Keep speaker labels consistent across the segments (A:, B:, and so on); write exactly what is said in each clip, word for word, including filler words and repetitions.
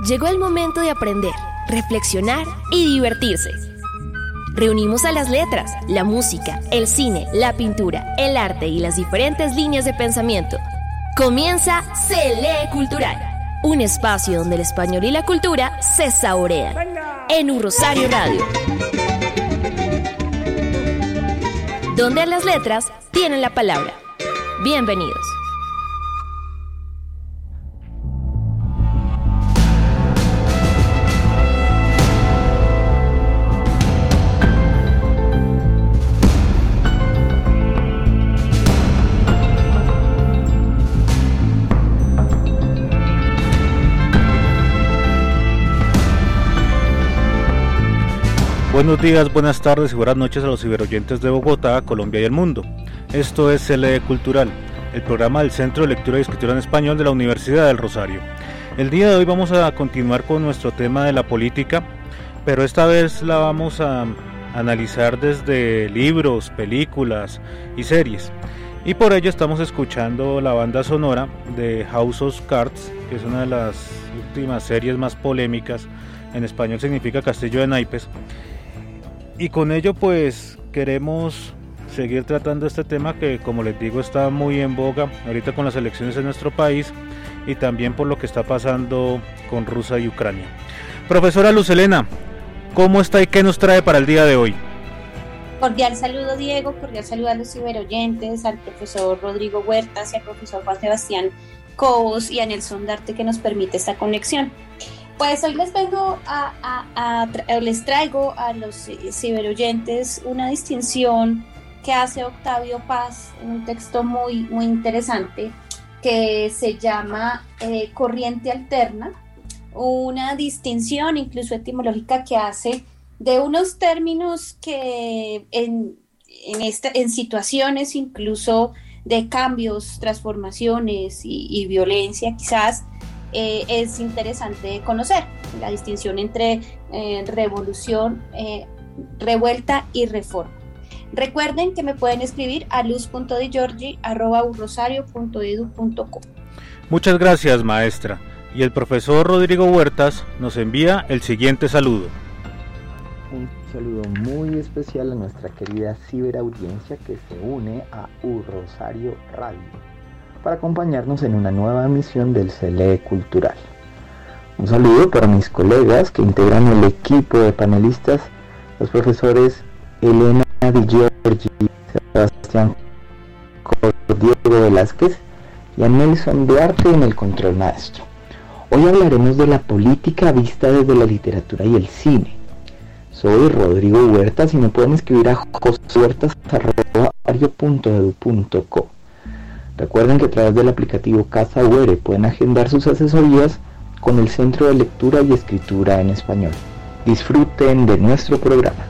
A: Llegó el momento de aprender, reflexionar y divertirse. Reunimos a las letras, la música, el cine, la pintura, el arte y las diferentes líneas de pensamiento. Comienza Se Lee Cultural, un espacio donde el español y la cultura se saborean. En Un Rosario Radio, donde las letras tienen la palabra. Bienvenidos.
B: Buenos días, buenas tardes y buenas noches a los ciberoyentes de Bogotá, Colombia y el mundo. Esto es Se Lee Cultural, el programa del Centro de Lectura y Escritura en Español de la Universidad del Rosario. El día de hoy vamos a continuar con nuestro tema de la política, pero esta vez la vamos a analizar desde libros, películas y series. Y por ello estamos escuchando la banda sonora de House of Cards, que es una de las últimas series más polémicas, en español significa Castillo de Naipes. Y con ello pues queremos seguir tratando este tema que, como les digo, está muy en boga ahorita con las elecciones en nuestro país y también por lo que está pasando con Rusia y Ucrania. Profesora Luz Helena, ¿cómo está y qué nos trae para el día de hoy?
C: Cordial saludo, Diego, cordial saludo a los ciberoyentes, al profesor Rodrigo Huertas y al profesor Juan Sebastián Cobos y a Nelson Darte, que nos permite esta conexión. Pues hoy les vengo a, a, a tra- les traigo a los eh, ciberoyentes una distinción que hace Octavio Paz en un texto muy, muy interesante que se llama eh, Corriente Alterna, una distinción incluso etimológica que hace de unos términos que en, en, esta, en situaciones incluso de cambios, transformaciones y, y violencia quizás, Eh, es interesante conocer la distinción entre eh, revolución, eh, revuelta y reforma. Recuerden que me pueden escribir a luz punto di giorgi arroba un rosario punto e d u punto co.
B: Muchas gracias, maestra. Y el profesor Rodrigo Huertas nos envía el siguiente saludo.
D: Un saludo muy especial a nuestra querida ciberaudiencia que se une a Un Rosario Radio para acompañarnos en una nueva emisión del Se Lee Cultural. Un saludo para mis colegas que integran el equipo de panelistas, los profesores Elena Di Giorgi, Sebastián Cor, Diego Velázquez y a Nelson Duarte en el control maestro. Hoy hablaremos de la política vista desde la literatura y el cine. Soy Rodrigo Huertas y me pueden escribir a josuertas arroba radio punto e d u punto co. Recuerden que a través del aplicativo Casa U R pueden agendar sus asesorías con el Centro de Lectura y Escritura en Español. Disfruten de nuestro programa.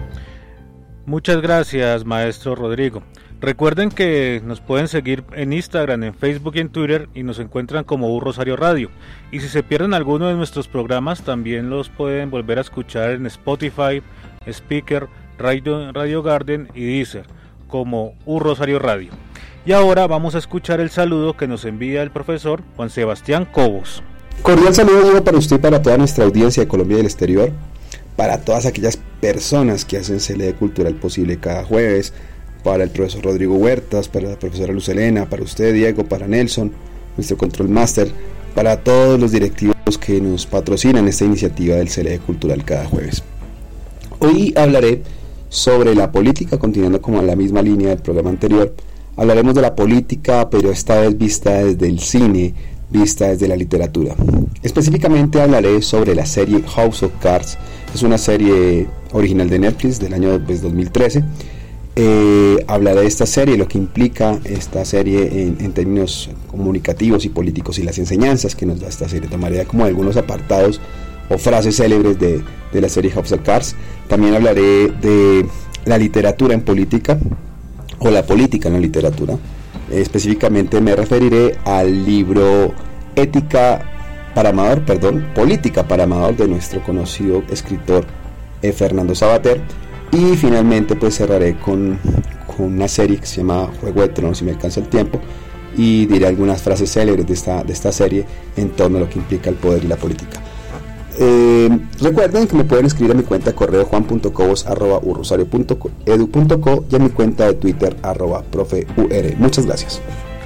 B: Muchas gracias, maestro Rodrigo. Recuerden que nos pueden seguir en Instagram, en Facebook y en Twitter y nos encuentran como Un Rosario Radio. Y si se pierden alguno de nuestros programas, también los pueden volver a escuchar en Spotify, Speaker, Radio, Radio Garden y Deezer como Un Rosario Radio. Y ahora vamos a escuchar el saludo que nos envía el profesor Juan Sebastián Cobos.
E: Cordial saludo, Diego, para usted y para toda nuestra audiencia de Colombia y del exterior, para todas aquellas personas que hacen Se Lee Cultural posible cada jueves, para el profesor Rodrigo Huertas, para la profesora Luz Helena, para usted, Diego, para Nelson, nuestro control master, para todos los directivos que nos patrocinan esta iniciativa del Se Lee Cultural cada jueves. Hoy hablaré sobre la política, continuando como en la misma línea del programa anterior. Hablaremos de la política, pero esta vez vista desde el cine, vista desde la literatura. Específicamente hablaré sobre la serie House of Cards. Es una serie original de Netflix del año pues, dos mil trece. Eh, hablaré de esta serie, lo que implica esta serie en, en términos comunicativos y políticos y las enseñanzas que nos da esta serie. Tomaré como algunos apartados o frases célebres de, de la serie House of Cards. También hablaré de la literatura en política, o la política en la literatura. Eh, específicamente me referiré al libro Ética para Amador, perdón, Política para Amador de nuestro conocido escritor eh, Fernando Savater. Y finalmente pues cerraré con, con una serie que se llama Juego de Tronos, si me alcanza el tiempo, y diré algunas frases célebres de esta, de esta serie en torno a lo que implica el poder y la política. Eh, recuerden que me pueden escribir a mi cuenta de correo juan punto cobos arroba u rosario punto edu punto co y a mi cuenta de Twitter arroba profe ur. Muchas gracias.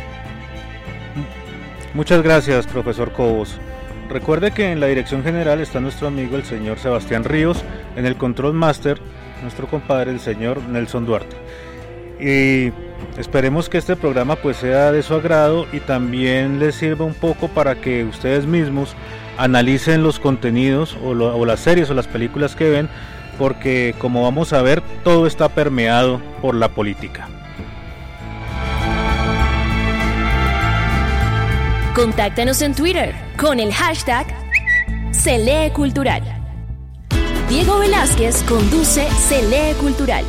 B: Muchas gracias, profesor Cobos. Recuerde que en la dirección general está nuestro amigo el señor Sebastián Ríos, en el control master nuestro compadre el señor Nelson Duarte. Y esperemos que este programa pues sea de su agrado y también les sirva un poco para que ustedes mismos analicen los contenidos o, lo, o las series o las películas que ven, porque como vamos a ver, todo está permeado por la política.
A: Contáctanos en Twitter con el hashtag Se Lee Cultural. Diego Velázquez conduce Se Lee Cultural.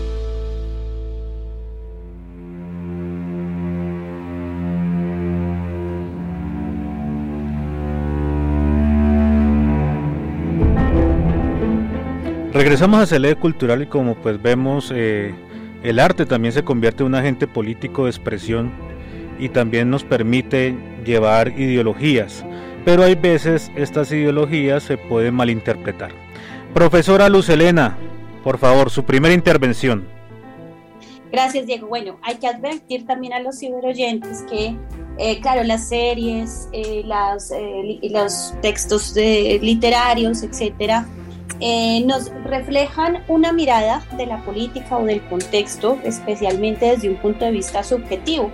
B: Regresamos a Se Lee Cultural y como pues vemos, eh, el arte también se convierte en un agente político de expresión y también nos permite llevar ideologías, pero hay veces estas ideologías se pueden malinterpretar. Profesora Luz Helena, por favor, su primera intervención.
C: Gracias, Diego. Bueno, hay que advertir también a los ciberoyentes que, eh, claro, las series, eh, las, eh, los textos de, literarios, etcétera, Eh, nos reflejan una mirada de la política o del contexto, especialmente desde un punto de vista subjetivo.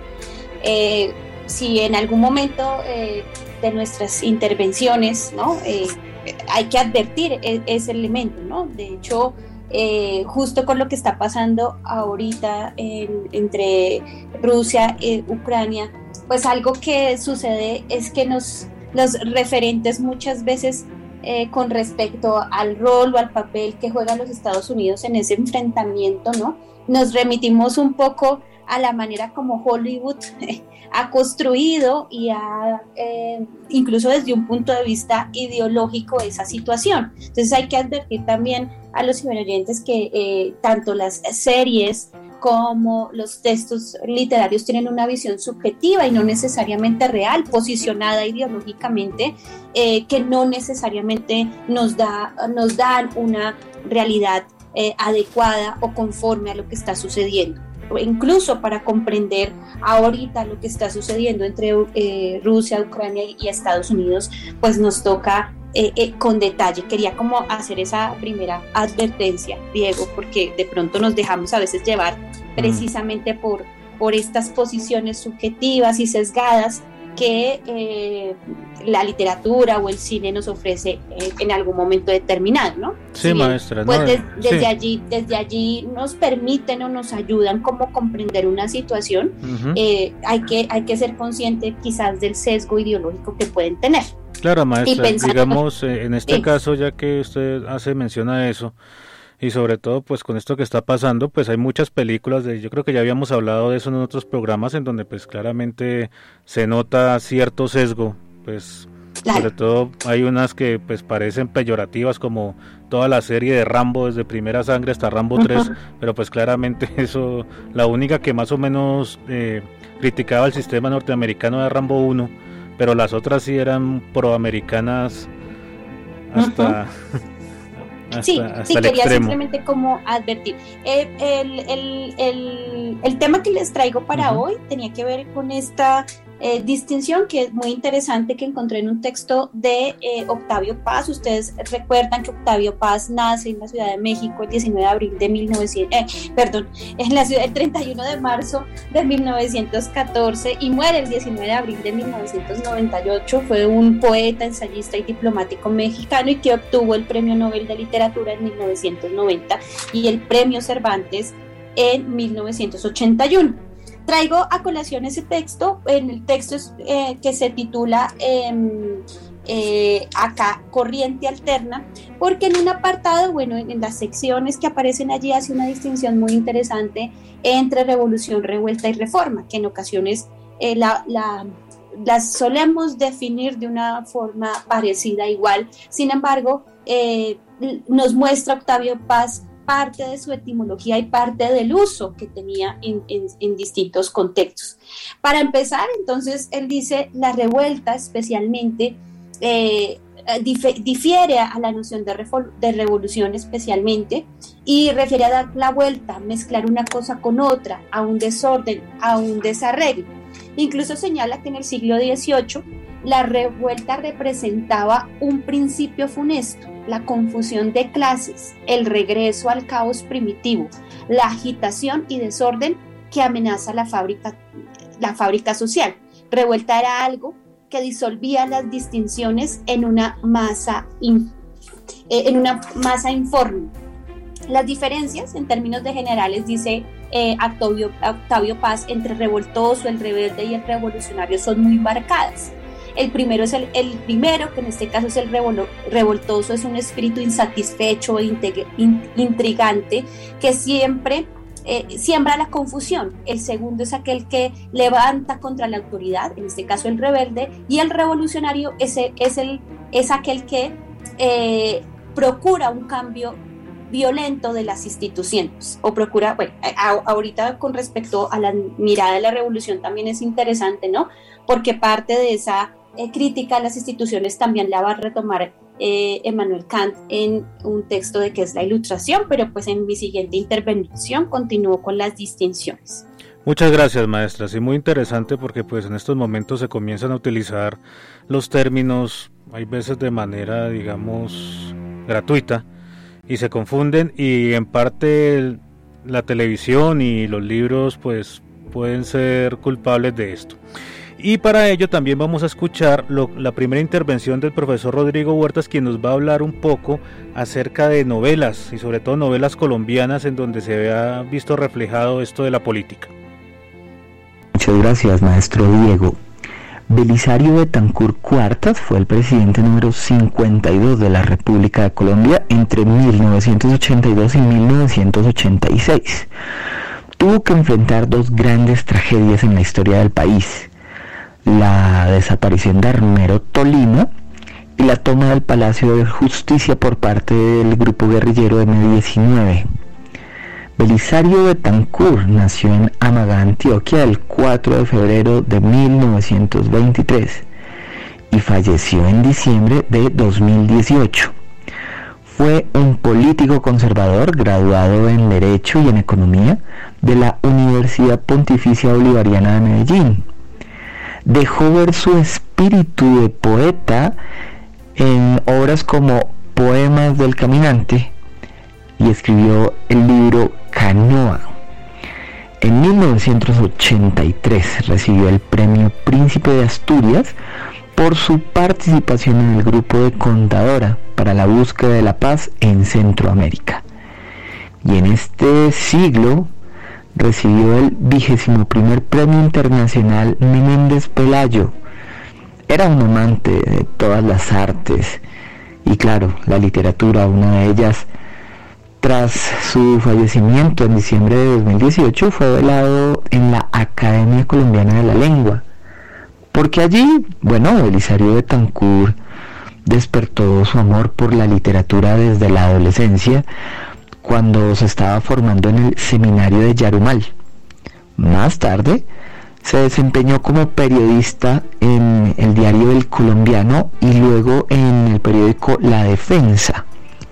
C: Eh, si en algún momento eh, de nuestras intervenciones, ¿no? eh, hay que advertir ese elemento, ¿no? De hecho, eh, justo con lo que está pasando ahorita en, entre Rusia y Ucrania, pues algo que sucede es que nos, los referentes muchas veces Eh, con respecto al rol o al papel que juegan los Estados Unidos en ese enfrentamiento, ¿no? Nos remitimos un poco a la manera como Hollywood eh, ha construido y ha, eh, incluso desde un punto de vista ideológico, esa situación. Entonces hay que advertir también a los ciberoyentes que eh, tanto las series como los textos literarios tienen una visión subjetiva y no necesariamente real, posicionada ideológicamente, eh, que no necesariamente nos da, nos dan una realidad eh, adecuada o conforme a lo que está sucediendo. Incluso para comprender ahorita lo que está sucediendo entre eh, Rusia, Ucrania y Estados Unidos, pues nos toca eh, eh, con detalle. Quería como hacer esa primera advertencia, Diego, porque de pronto nos dejamos a veces llevar precisamente por, por estas posiciones subjetivas y sesgadas que eh, la literatura o el cine nos ofrece eh, en algún momento determinado, ¿no?
B: Sí, sí, maestra.
C: Pues
B: no,
C: de, desde
B: sí.
C: allí, desde allí nos permiten o nos ayudan como comprender una situación. Uh-huh. eh, hay que, hay que ser consciente quizás del sesgo ideológico que pueden tener.
B: Claro, maestra, pensando, digamos, eh, en este sí. caso, ya que usted hace mención a eso, y sobre todo pues con esto que está pasando, pues hay muchas películas, de, yo creo que ya habíamos hablado de eso en otros programas, en donde pues claramente se nota cierto sesgo, pues claro. Sobre todo hay unas que pues parecen peyorativas, como toda la serie de Rambo, desde Primera Sangre hasta Rambo uh-huh. tres, pero pues claramente eso, la única que más o menos eh, criticaba el sistema norteamericano era Rambo uno, pero las otras sí eran proamericanas hasta... Uh-huh. Hasta,
C: sí,
B: hasta
C: sí,
B: el
C: quería
B: extremo.
C: Simplemente como advertir. Eh, el, el, el, el tema que les traigo para uh-huh. hoy tenía que ver con esta eh, distinción que es muy interesante, que encontré en un texto de eh, Octavio Paz. Ustedes recuerdan que Octavio Paz nace en la Ciudad de México el diecinueve de abril de mil novecientos, eh, perdón, en la ciudad el treinta y uno de marzo de mil novecientos catorce y muere el diecinueve de abril de mil novecientos noventa y ocho. Fue un poeta, ensayista y diplomático mexicano y que obtuvo el Premio Nobel de Literatura en mil novecientos noventa y el Premio Cervantes en mil novecientos ochenta y uno. Traigo a colación ese texto, en el texto eh, que se titula eh, eh, acá Corriente Alterna, porque en un apartado, bueno, en, en las secciones que aparecen allí hace una distinción muy interesante entre revolución, revuelta y reforma, que en ocasiones eh, la, la, las solemos definir de una forma parecida, igual. Sin embargo, eh, nos muestra Octavio Paz parte de su etimología y parte del uso que tenía en, en, en distintos contextos. Para empezar, entonces, él dice, la revuelta especialmente, eh, eh, dif- difiere a la noción de, refol- de revolución especialmente, y refiere a dar la vuelta, mezclar una cosa con otra, a un desorden, a un desarreglo. Incluso señala que en el siglo dieciocho la revuelta representaba un principio funesto, la confusión de clases, el regreso al caos primitivo, la agitación y desorden que amenaza la fábrica, la fábrica social. Revuelta era algo que disolvía las distinciones en una masa, in, eh, en una masa informe. Las diferencias, en términos de generales, dice eh, Octavio, Octavio Paz, entre revoltoso, el rebelde y el revolucionario son muy marcadas. El primero, es el, el primero, que en este caso es el revol, revoltoso, es un espíritu insatisfecho e integ, in, intrigante que siempre eh, siembra la confusión. El segundo es aquel que levanta contra la autoridad, en este caso el rebelde, y el revolucionario es, el, es, el, es aquel que eh, procura un cambio violento de las instituciones, o procura, bueno, a, ahorita con respecto a la mirada de la revolución también es interesante, ¿no? Porque parte de esa eh, crítica a las instituciones también la va a retomar eh, Emmanuel Kant en un texto de que es la Ilustración, pero pues en mi siguiente intervención continúo con las distinciones.
B: Muchas gracias, maestra, sí, muy interesante porque pues en estos momentos se comienzan a utilizar los términos, hay veces de manera, digamos, gratuita, y se confunden, y en parte la televisión y los libros pues pueden ser culpables de esto. Y para ello también vamos a escuchar lo, la primera intervención del profesor Rodrigo Huertas, quien nos va a hablar un poco acerca de novelas, y sobre todo novelas colombianas en donde se vea visto reflejado esto de la política.
F: Muchas gracias, maestro Diego. Belisario Betancur Cuartas fue el presidente número cincuenta y dos de la República de Colombia entre mil novecientos ochenta y dos y mil novecientos ochenta y seis. Tuvo que enfrentar dos grandes tragedias en la historia del país: la desaparición de Armero Tolima y la toma del Palacio de Justicia por parte del grupo guerrillero eme diecinueve. Belisario Betancur nació en Amagá, Antioquia, el cuatro de febrero de mil novecientos veintitrés y falleció en diciembre de dos mil dieciocho. Fue un político conservador graduado en Derecho y en Economía de la Universidad Pontificia Bolivariana de Medellín. Dejó ver su espíritu de poeta en obras como Poemas del Caminante, y escribió el libro Canoa. En mil novecientos ochenta y tres recibió el premio Príncipe de Asturias por su participación en el grupo de Contadora para la búsqueda de la paz en Centroamérica. Y en este siglo recibió el vigésimo primer Premio Internacional Menéndez Pelayo. Era un amante de todas las artes y, claro, la literatura, una de ellas. Tras su fallecimiento en diciembre de dos mil dieciocho, fue velado en la Academia Colombiana de la Lengua, porque allí, bueno, Belisario Betancur despertó su amor por la literatura desde la adolescencia, cuando se estaba formando en el seminario de Yarumal. Más tarde, se desempeñó como periodista en el diario El Colombiano y luego en el periódico La Defensa.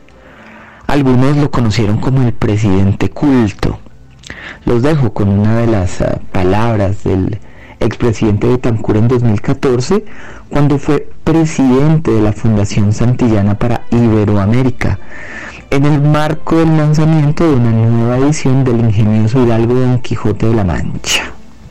F: Algunos lo conocieron como el presidente culto. Los dejo con una de las uh, palabras del expresidente Betancur en dos mil catorce, cuando fue presidente de la Fundación Santillana para Iberoamérica, en el marco del lanzamiento de una nueva edición del ingenioso Hidalgo Don Quijote de la Mancha.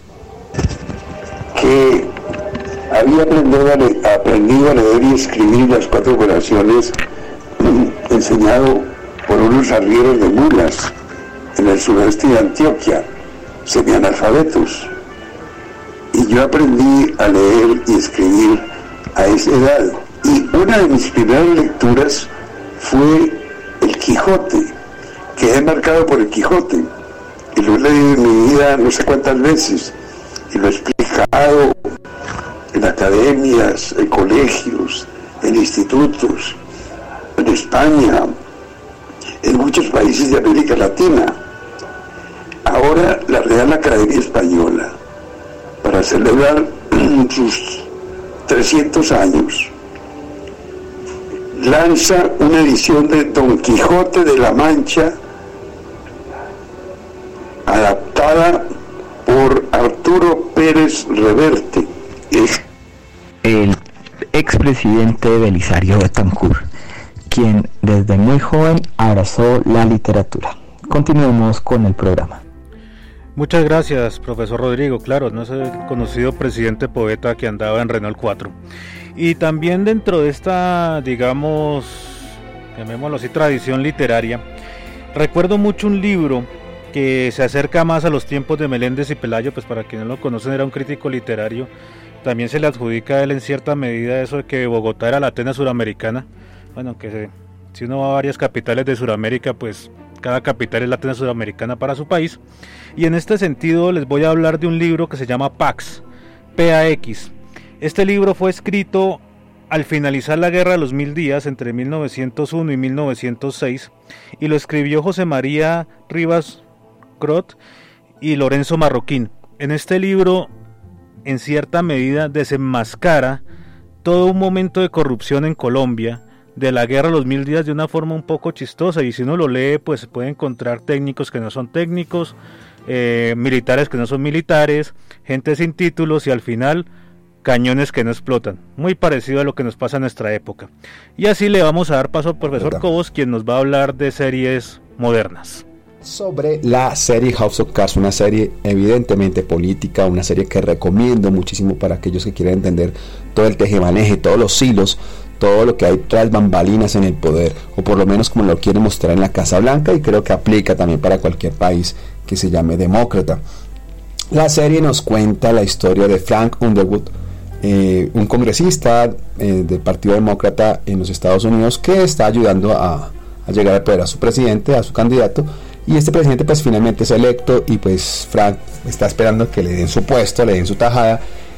G: Que había aprendido a, le- aprendido a leer y escribir las cuatro operaciones enseñado por unos arrieros de mulas en el sureste de Antioquia, semianalfabetos. Y yo aprendí a leer y escribir a esa edad. Y una de mis primeras lecturas fue El Quijote. Quedé marcado por El Quijote. Y lo he leído en mi vida no sé cuántas veces. Y lo he explicado en academias, en colegios, en institutos, en España, en muchos países de América Latina. Ahora la Real Academia Española, para celebrar sus trescientos años, lanza una edición de Don Quijote de la Mancha, adaptada por Arturo Pérez Reverte. Es
F: el expresidente Belisario Betancur, quien desde muy joven abrazó la literatura. Continuemos con el programa.
B: Muchas gracias, profesor Rodrigo. Claro, no es el conocido presidente poeta que andaba en Renault cuatro. Y también dentro de esta, digamos, llamémoslo así, tradición literaria, recuerdo mucho un libro que se acerca más a los tiempos de Meléndez y Pelayo. Pues para quienes no lo conocen, era un crítico literario. También se le adjudica a él en cierta medida eso de que Bogotá era la Atenas suramericana. Bueno, que se, si uno va a varias capitales de Suramérica, pues cada capital es la Atenas suramericana para su país. Y en este sentido les voy a hablar de un libro que se llama Pax, P A X. Este libro fue escrito al finalizar la Guerra de los Mil Días, entre mil novecientos uno y mil novecientos seis, y lo escribió José María Rivas Crot y Lorenzo Marroquín. En este libro, en cierta medida, desenmascara todo un momento de corrupción en Colombia, de la Guerra de los Mil Días, de una forma un poco chistosa, y si uno lo lee, pues se puede encontrar técnicos que no son técnicos, eh, militares que no son militares, gente sin títulos, y al final cañones que no explotan. Muy parecido a lo que nos pasa en nuestra época. Y así le vamos a dar paso al profesor Cobos, quien nos va a hablar de series modernas.
E: Sobre la serie House of Cards, una serie evidentemente política, una serie que recomiendo muchísimo para aquellos que quieren entender todo el tejemaneje, todos los hilos, todo lo que hay tras bambalinas en el poder, o por lo menos como lo quiere mostrar en la Casa Blanca, y creo que aplica también para cualquier país que se llame demócrata. La serie nos cuenta la historia de Frank Underwood, eh, un congresista eh, del Partido Demócrata en los Estados Unidos, que está ayudando a, a llegar al poder a su presidente, a su candidato, y este presidente pues finalmente es electo, y pues Frank está esperando que le den su puesto, le den su tajada,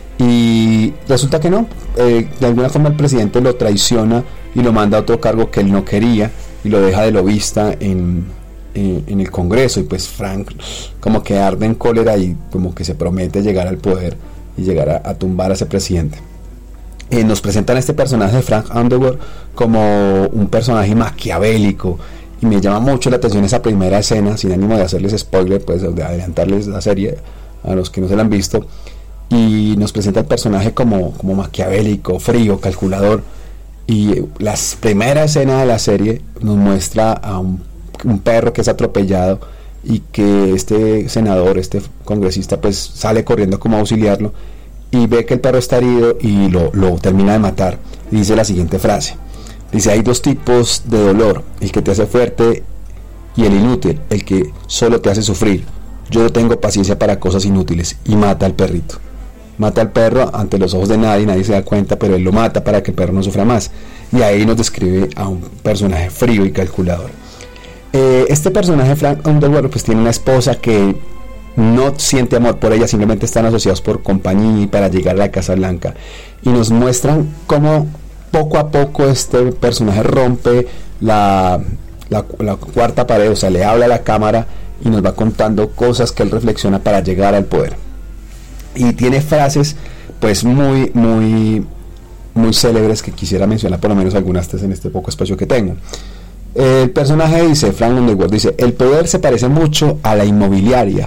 E: y resulta que no, eh, de alguna forma el presidente lo traiciona y lo manda a otro cargo que él no quería, y lo deja de lobista en, en, en el Congreso, y pues Frank como que arde en cólera y como que se promete llegar al poder y llegar a, a tumbar a ese presidente. Eh, nos presentan a este personaje de Frank Underwood como un personaje maquiavélico, y me llama mucho la atención esa primera escena, sin ánimo de hacerles spoiler, pues de adelantarles la serie a los que no se la han visto. Y nos presenta el personaje como, como maquiavélico, frío, calculador, y la primera escena de la serie nos muestra a un, un perro que es atropellado, y que este senador, este congresista, pues sale corriendo como a auxiliarlo, y ve que el perro está herido y lo, lo termina de matar, y dice la siguiente frase, dice: hay dos tipos de dolor, el que te hace fuerte y el inútil, el que solo te hace sufrir. Yo no tengo paciencia para cosas inútiles, y mata al perrito. Mata al perro ante los ojos de nadie, nadie se da cuenta, pero él lo mata para que el perro no sufra más. Y ahí nos describe a un personaje frío y calculador. Eh, este personaje, Frank Underwood, pues tiene una esposa que no siente amor por ella, simplemente están asociados por compañía y para llegar a la Casa Blanca. Y nos muestran cómo poco a poco este personaje rompe la, la, la cuarta pared, o sea, le habla a la cámara y nos va contando cosas que él reflexiona para llegar al poder. Y tiene frases pues muy muy muy célebres que quisiera mencionar, por lo menos algunas en este poco espacio que tengo. El personaje dice, Frank Underwood dice: el poder se parece mucho a la inmobiliaria,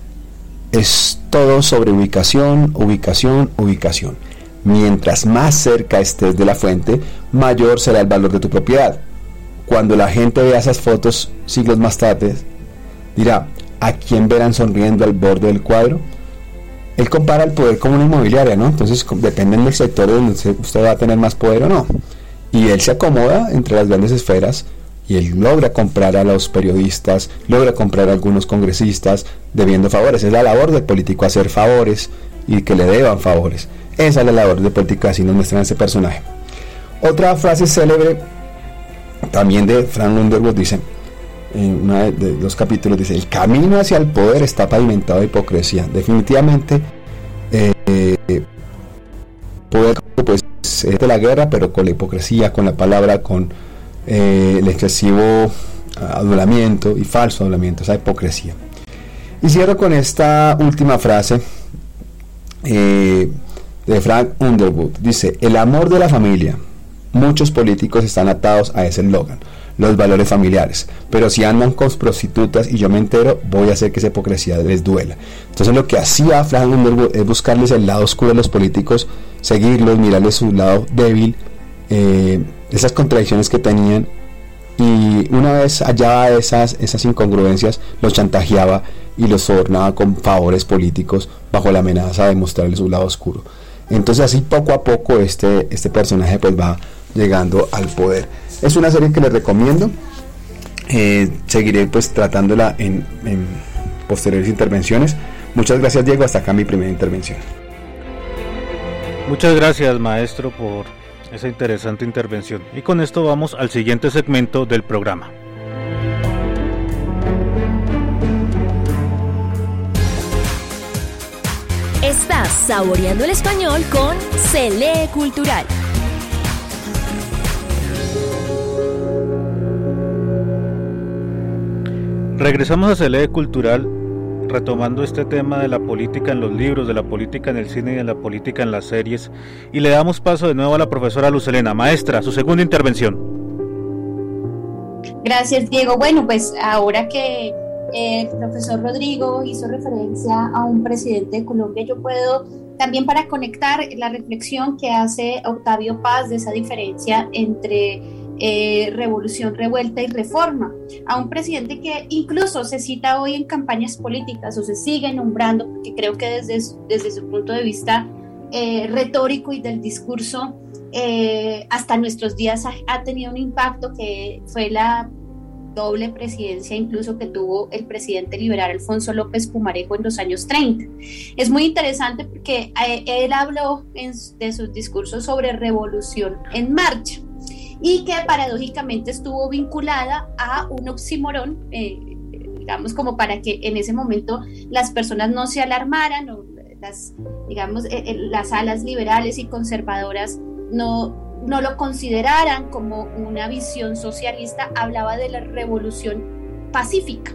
E: es todo sobre ubicación, ubicación, ubicación. Mientras más cerca estés de la fuente, mayor será el valor de tu propiedad. Cuando la gente vea esas fotos siglos más tarde, dirá: ¿a quién verán sonriendo al borde del cuadro? Él compara el poder como una inmobiliaria, ¿no? Entonces depende del sector donde usted va a tener más poder o no. Y él se acomoda entre las grandes esferas, y él logra comprar a los periodistas, logra comprar a algunos congresistas debiendo favores. Es la labor del político, hacer favores y que le deban favores. Esa es la labor del político, así nos muestran ese personaje. Otra frase célebre también de Frank Underwood dice, en uno de los capítulos, dice: el camino hacia el poder está pavimentado de hipocresía. Definitivamente eh, eh, poder pues es de la guerra, pero con la hipocresía, con la palabra, con eh, el excesivo adulamiento y falso adulamiento, esa hipocresía. Y cierro con esta última frase eh, de Frank Underwood. Dice: el amor de la familia, muchos políticos están atados a ese eslogan, los valores familiares. Pero si andan con prostitutas y yo me entero, voy a hacer que esa hipocresía les duela. Entonces lo que hacía Frank Underwood es buscarles el lado oscuro de los políticos, seguirlos, mirarles su lado débil, eh, esas contradicciones que tenían, y una vez hallaba esas, esas incongruencias, los chantajeaba y los sobornaba con favores políticos bajo la amenaza de mostrarles su lado oscuro. Entonces así poco a poco este, este personaje pues va llegando al poder. Es una serie que les recomiendo, eh, seguiré pues tratándola en, en posteriores intervenciones. Muchas gracias, Diego, hasta acá mi primera intervención.
B: Muchas gracias, maestro, por esa interesante intervención. Y con esto vamos al siguiente segmento del programa.
A: Estás saboreando el español con Se Lee Cultural.
B: Regresamos a Se Lee Cultural, retomando este tema de la política en los libros, de la política en el cine y de la política en las series, y le damos paso de nuevo a la profesora Luz Helena. Maestra, su segunda intervención.
C: Gracias, Diego. Bueno, pues ahora que el profesor Rodrigo hizo referencia a un presidente de Colombia, yo puedo también, para conectar la reflexión que hace Octavio Paz de esa diferencia entre Eh, revolución, revuelta y reforma, a un presidente que incluso se cita hoy en campañas políticas o se sigue nombrando, porque creo que desde, desde su punto de vista eh, retórico y del discurso eh, hasta nuestros días ha, ha tenido un impacto, que fue la doble presidencia incluso que tuvo el presidente liberal Alfonso López Pumarejo en los años treinta. Es muy interesante porque eh, él habló en, de sus discursos sobre revolución en marcha, y que paradójicamente estuvo vinculada a un oxímoron, eh, digamos, como para que en ese momento las personas no se alarmaran, o las, digamos, eh, las alas liberales y conservadoras no, no lo consideraran como una visión socialista. Hablaba de la revolución pacífica.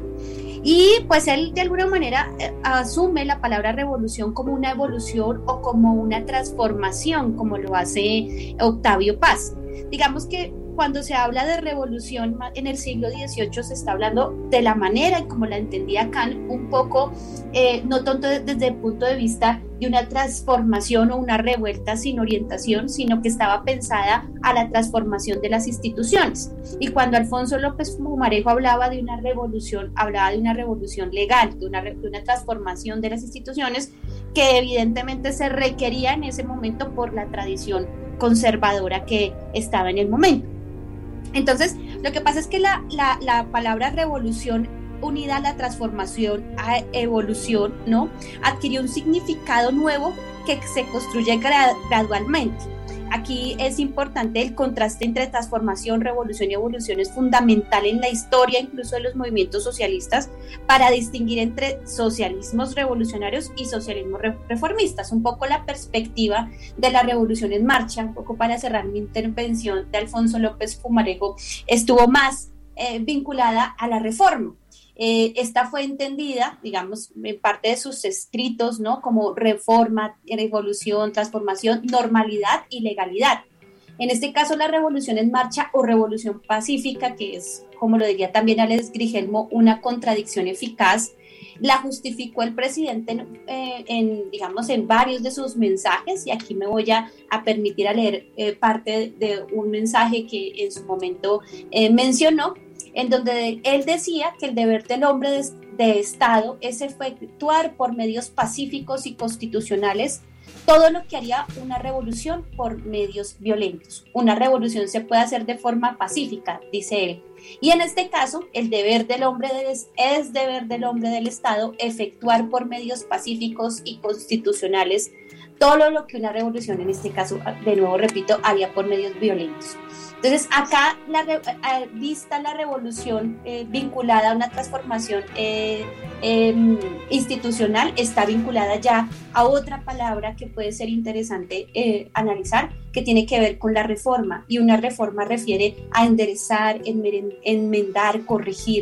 C: Y pues él de alguna manera eh, asume la palabra revolución como una evolución o como una transformación, como lo hace Octavio Paz. Digamos que cuando se habla de revolución en el siglo dieciocho se está hablando de la manera y como la entendía Kant, un poco, eh, no tanto desde el punto de vista de una transformación o una revuelta sin orientación, sino que estaba pensada a la transformación de las instituciones. Y cuando Alfonso López Pumarejo hablaba de una revolución, hablaba de una revolución legal, de una, de una transformación de las instituciones que evidentemente se requería en ese momento por la tradición conservadora que estaba en el momento. Entonces, lo que pasa es que la, la, la palabra revolución unida a la transformación, a evolución, ¿no?, adquirió un significado nuevo que se construye gra- gradualmente. Aquí es importante el contraste entre transformación, revolución y evolución, es fundamental en la historia incluso de los movimientos socialistas para distinguir entre socialismos revolucionarios y socialismos re- reformistas. Un poco la perspectiva de la revolución en marcha, un poco para cerrar mi intervención de Alfonso López Pumarejo, estuvo más eh, vinculada a la reforma. Eh, esta fue entendida, digamos, en parte de sus escritos, ¿no?, como reforma, revolución, transformación, normalidad y legalidad. En este caso, la revolución en marcha o revolución pacífica, que es, como lo diría también Alex Grigelmo, una contradicción eficaz, la justificó el presidente en, eh, en, digamos, en varios de sus mensajes, y aquí me voy a, a permitir a leer eh, parte de un mensaje que en su momento eh, mencionó, en donde él decía que el deber del hombre de, de Estado es efectuar por medios pacíficos y constitucionales todo lo que haría una revolución por medios violentos. Una revolución se puede hacer de forma pacífica, dice él. Y en este caso, el deber del hombre de, es deber del hombre del Estado efectuar por medios pacíficos y constitucionales todo lo que una revolución, en este caso, de nuevo repito, haría por medios violentos. Entonces, acá la, eh, vista la revolución eh, vinculada a una transformación eh, eh, institucional, está vinculada ya a otra palabra que puede ser interesante eh, analizar, que tiene que ver con la reforma. Y una reforma refiere a enderezar, enmendar, corregir.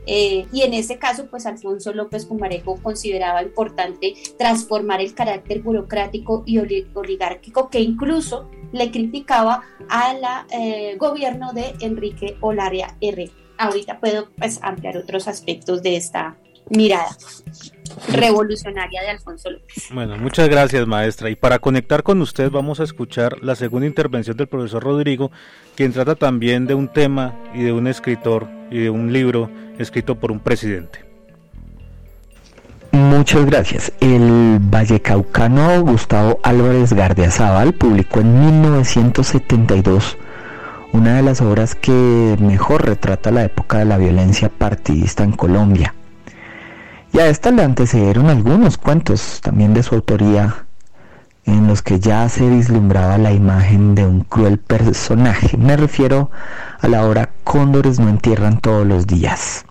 C: Eh, y en este caso, pues Alfonso López Pumarejo consideraba importante transformar el carácter burocrático y oligárquico que incluso le criticaba al eh, gobierno de Enrique Olaria Herrera. Ahorita puedo pues, ampliar otros aspectos de esta mirada revolucionaria de Alfonso López.
B: Bueno, muchas gracias, maestra. Y para conectar con usted vamos a escuchar la segunda intervención del profesor Rodrigo, quien trata también de un tema y de un escritor y de un libro escrito por un presidente.
F: Muchas gracias. El vallecaucano Gustavo Álvarez Gardiazabal publicó en mil novecientos setenta y dos una de las obras que mejor retrata la época de la violencia partidista en Colombia. Y a esta le antecedieron algunos cuentos también de su autoría, en los que ya se vislumbraba la imagen de un cruel personaje. Me refiero a la obra Cóndores no entierran todos los días.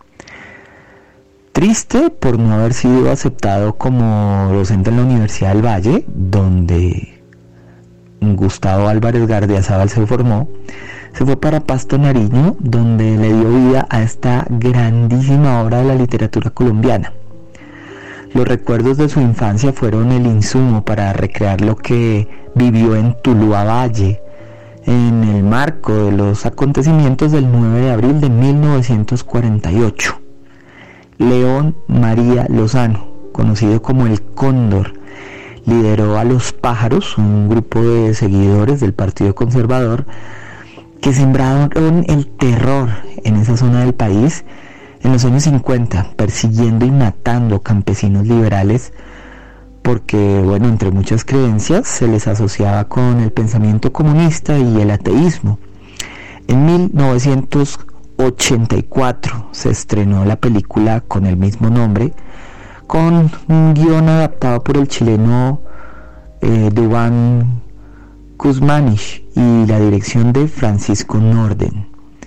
F: Triste por no haber sido aceptado como docente en la Universidad del Valle, donde Gustavo Álvarez Gardiazabal se formó, se fue para Pasto, Nariño, donde le dio vida a esta grandísima obra de la literatura colombiana. Los recuerdos de su infancia fueron el insumo para recrear lo que vivió en Tuluá Valle, en el marco de los acontecimientos del nueve de abril de mil novecientos cuarenta y ocho. León María Lozano, conocido como el Cóndor, lideró a Los Pájaros, un grupo de seguidores del Partido Conservador, que sembraron el terror en esa zona del país en los años cincuenta, persiguiendo y matando campesinos liberales, porque, bueno, entre muchas creencias se les asociaba con el pensamiento comunista y el ateísmo. En mil novecientos ochenta y cuatro se estrenó la película con el mismo nombre, con un guión adaptado por el chileno eh, Duván Kuzmanich y la dirección de Francisco Norden.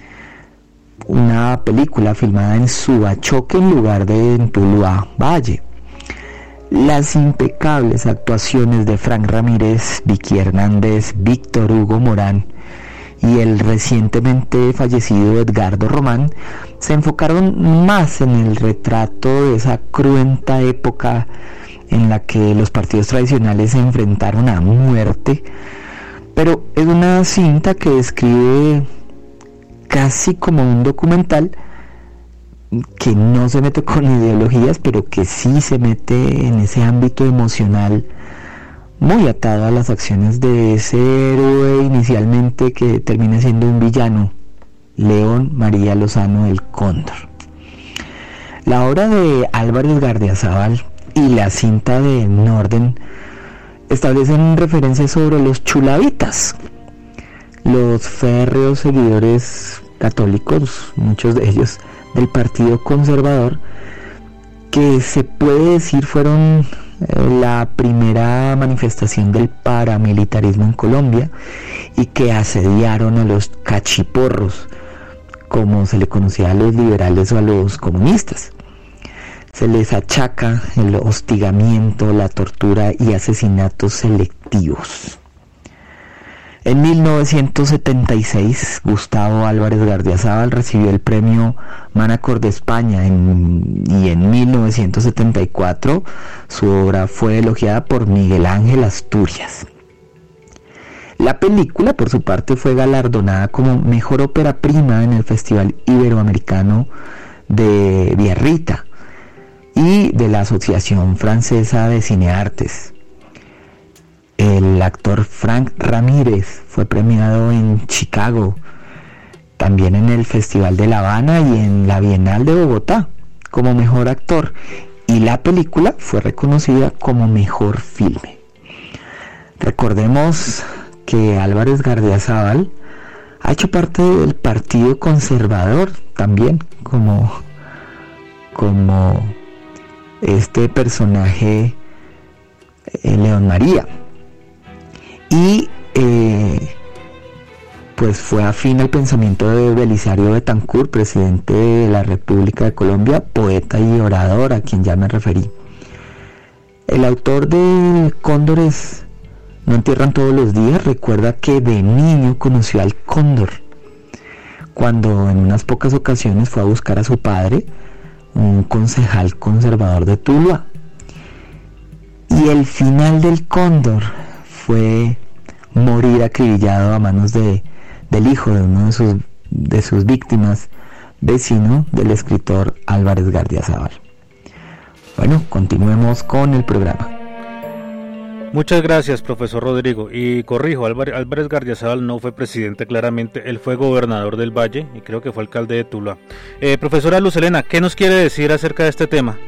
F: Una película filmada en Subachoque en lugar de en Tuluá Valle. Las impecables actuaciones de Frank Ramírez, Vicky Hernández, Víctor Hugo Morán y el recientemente fallecido Edgardo Román se enfocaron más en el retrato de esa cruenta época en la que los partidos tradicionales se enfrentaron a muerte, pero es una cinta que describe casi como un documental que no se mete con ideologías, pero que sí se mete en ese ámbito emocional muy atado a las acciones de ese héroe inicialmente que termina siendo un villano, León María Lozano el Cóndor. La obra de Álvarez Gardiazabal y la cinta de Norden establecen referencias sobre los chulavitas, los férreos seguidores católicos, muchos de ellos del Partido Conservador, que se puede decir fueron eh, la primera manifestación del paramilitarismo en Colombia y que asediaron a los cachiporros, como se le conocía a los liberales o a los comunistas. Se les achaca el hostigamiento, la tortura y asesinatos selectivos. En mil novecientos setenta y seis, Gustavo Álvarez Gardiazabal recibió el premio Manacor de España en, y en mil novecientos setenta y cuatro su obra fue elogiada por Miguel Ángel Asturias. La película, por su parte, fue galardonada como mejor ópera prima en el Festival Iberoamericano de Biarritz y de la Asociación Francesa de Cineartes. El actor Frank Ramírez fue premiado en Chicago, también en el Festival de La Habana y en la Bienal de Bogotá como mejor actor, y la película fue reconocida como mejor filme. Recordemos que Álvarez Gardiazabal ha hecho parte del Partido Conservador también, como, como este personaje eh, León María. Y eh, pues fue afín al pensamiento de Belisario Betancur, presidente de la República de Colombia, poeta y orador, a quien ya me referí. El autor de Cóndores no entierran todos los días recuerda que de niño conoció al cóndor, cuando en unas pocas ocasiones fue a buscar a su padre un concejal conservador de Tuluá. Y el final del cóndor fue morir acribillado a manos de, del hijo de uno de sus, de sus víctimas, vecino del escritor Álvarez Gardiazabal. Bueno, continuemos con el programa.
B: Muchas gracias, profesor Rodrigo. Y corrijo, Álvarez, Álvarez Gardiazabal no fue presidente, claramente, él fue gobernador del Valle y creo que fue alcalde de Tuluá. Eh, profesora Luz Helena, ¿qué nos quiere decir acerca de este tema?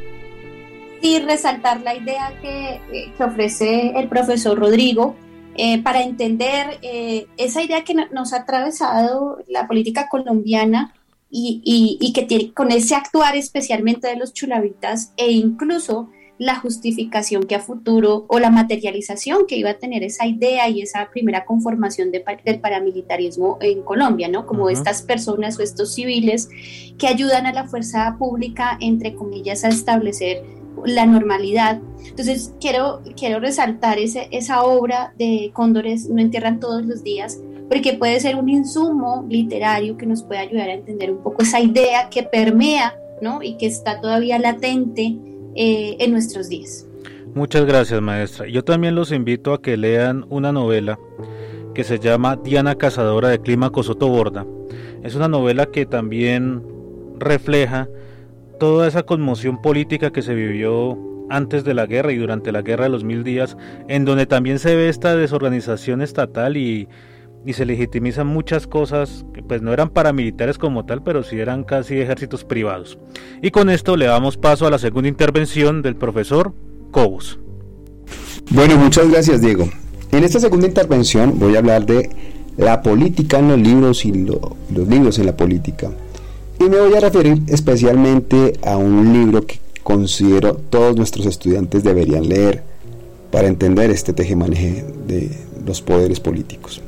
C: Sí, resaltar la idea que, que ofrece el profesor Rodrigo eh, para entender eh, esa idea que no, nos ha atravesado la política colombiana y, y, y que tiene con ese actuar especialmente de los chulavitas e incluso la justificación que a futuro o la materialización que iba a tener esa idea y esa primera conformación de, del paramilitarismo en Colombia, ¿no? Como uh-huh. estas personas o estos civiles que ayudan a la fuerza pública, entre comillas, a establecer la normalidad. Entonces quiero, quiero resaltar ese, esa obra de Cóndores no entierran todos los días, porque puede ser un insumo literario que nos puede ayudar a entender un poco esa idea que permea, ¿no? Y que está todavía latente Eh, en nuestros días.
B: Muchas gracias, maestra. Yo también los invito a que lean una novela que se llama Diana Cazadora, de Clímaco Soto Borda. Es una novela que también refleja toda esa conmoción política que se vivió antes de la guerra y durante la guerra de los mil días, en donde también se ve esta desorganización estatal y y se legitimizan muchas cosas que pues no eran paramilitares como tal, pero sí eran casi ejércitos privados. Y con esto le damos paso a la segunda intervención del profesor Cobos.
E: Bueno, muchas gracias, Diego. En esta segunda intervención voy a hablar de la política en los libros y lo, los libros en la política. Y me voy a referir especialmente a un libro que considero todos nuestros estudiantes deberían leer para entender este tejemaneje de los poderes políticos.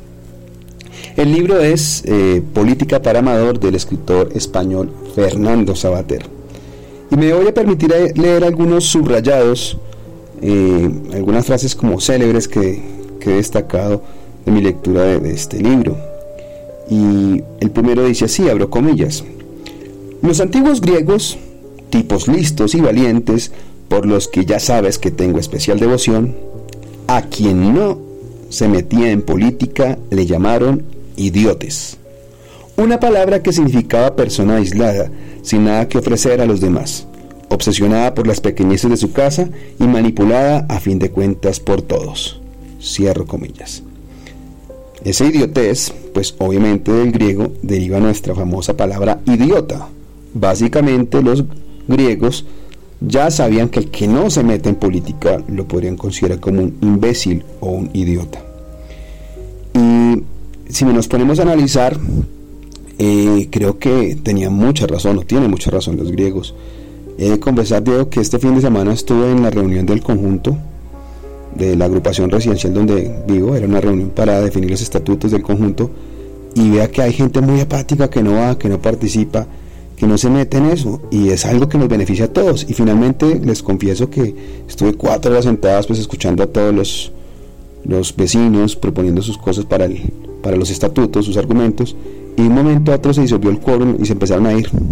E: El libro es eh, Política para Amador, del escritor español Fernando Savater. Y me voy a permitir leer algunos subrayados, eh, algunas frases como célebres que, que he destacado de mi lectura de, de este libro. Y el primero dice así, abro comillas: los antiguos griegos, tipos listos y valientes, por los que ya sabes que tengo especial devoción, a quien no se metía en política le llamaron idiotes, una palabra que significaba persona aislada, sin nada que ofrecer a los demás, obsesionada por las pequeñeces de su casa y manipulada a fin de cuentas por todos. Cierro comillas. Esa idiotez, pues obviamente del griego deriva nuestra famosa palabra idiota. Básicamente los griegos ya sabían que el que no se mete en política lo podrían considerar como un imbécil o un idiota. Y si nos ponemos a analizar, eh, creo que tenía mucha razón, o tiene mucha razón los griegos. He de confesar, Diego, que este fin de semana estuve en la reunión del conjunto de la agrupación residencial donde vivo. Era una reunión para definir los estatutos del conjunto, y vea que hay gente muy apática que no va, que no participa, que no se mete en eso, y es algo que nos beneficia a todos. Y finalmente les confieso que estuve cuatro horas sentadas pues escuchando a todos los, los vecinos proponiendo sus cosas para, el, para los estatutos, sus argumentos, y de un momento a otro se disolvió el quórum y se empezaron a ir.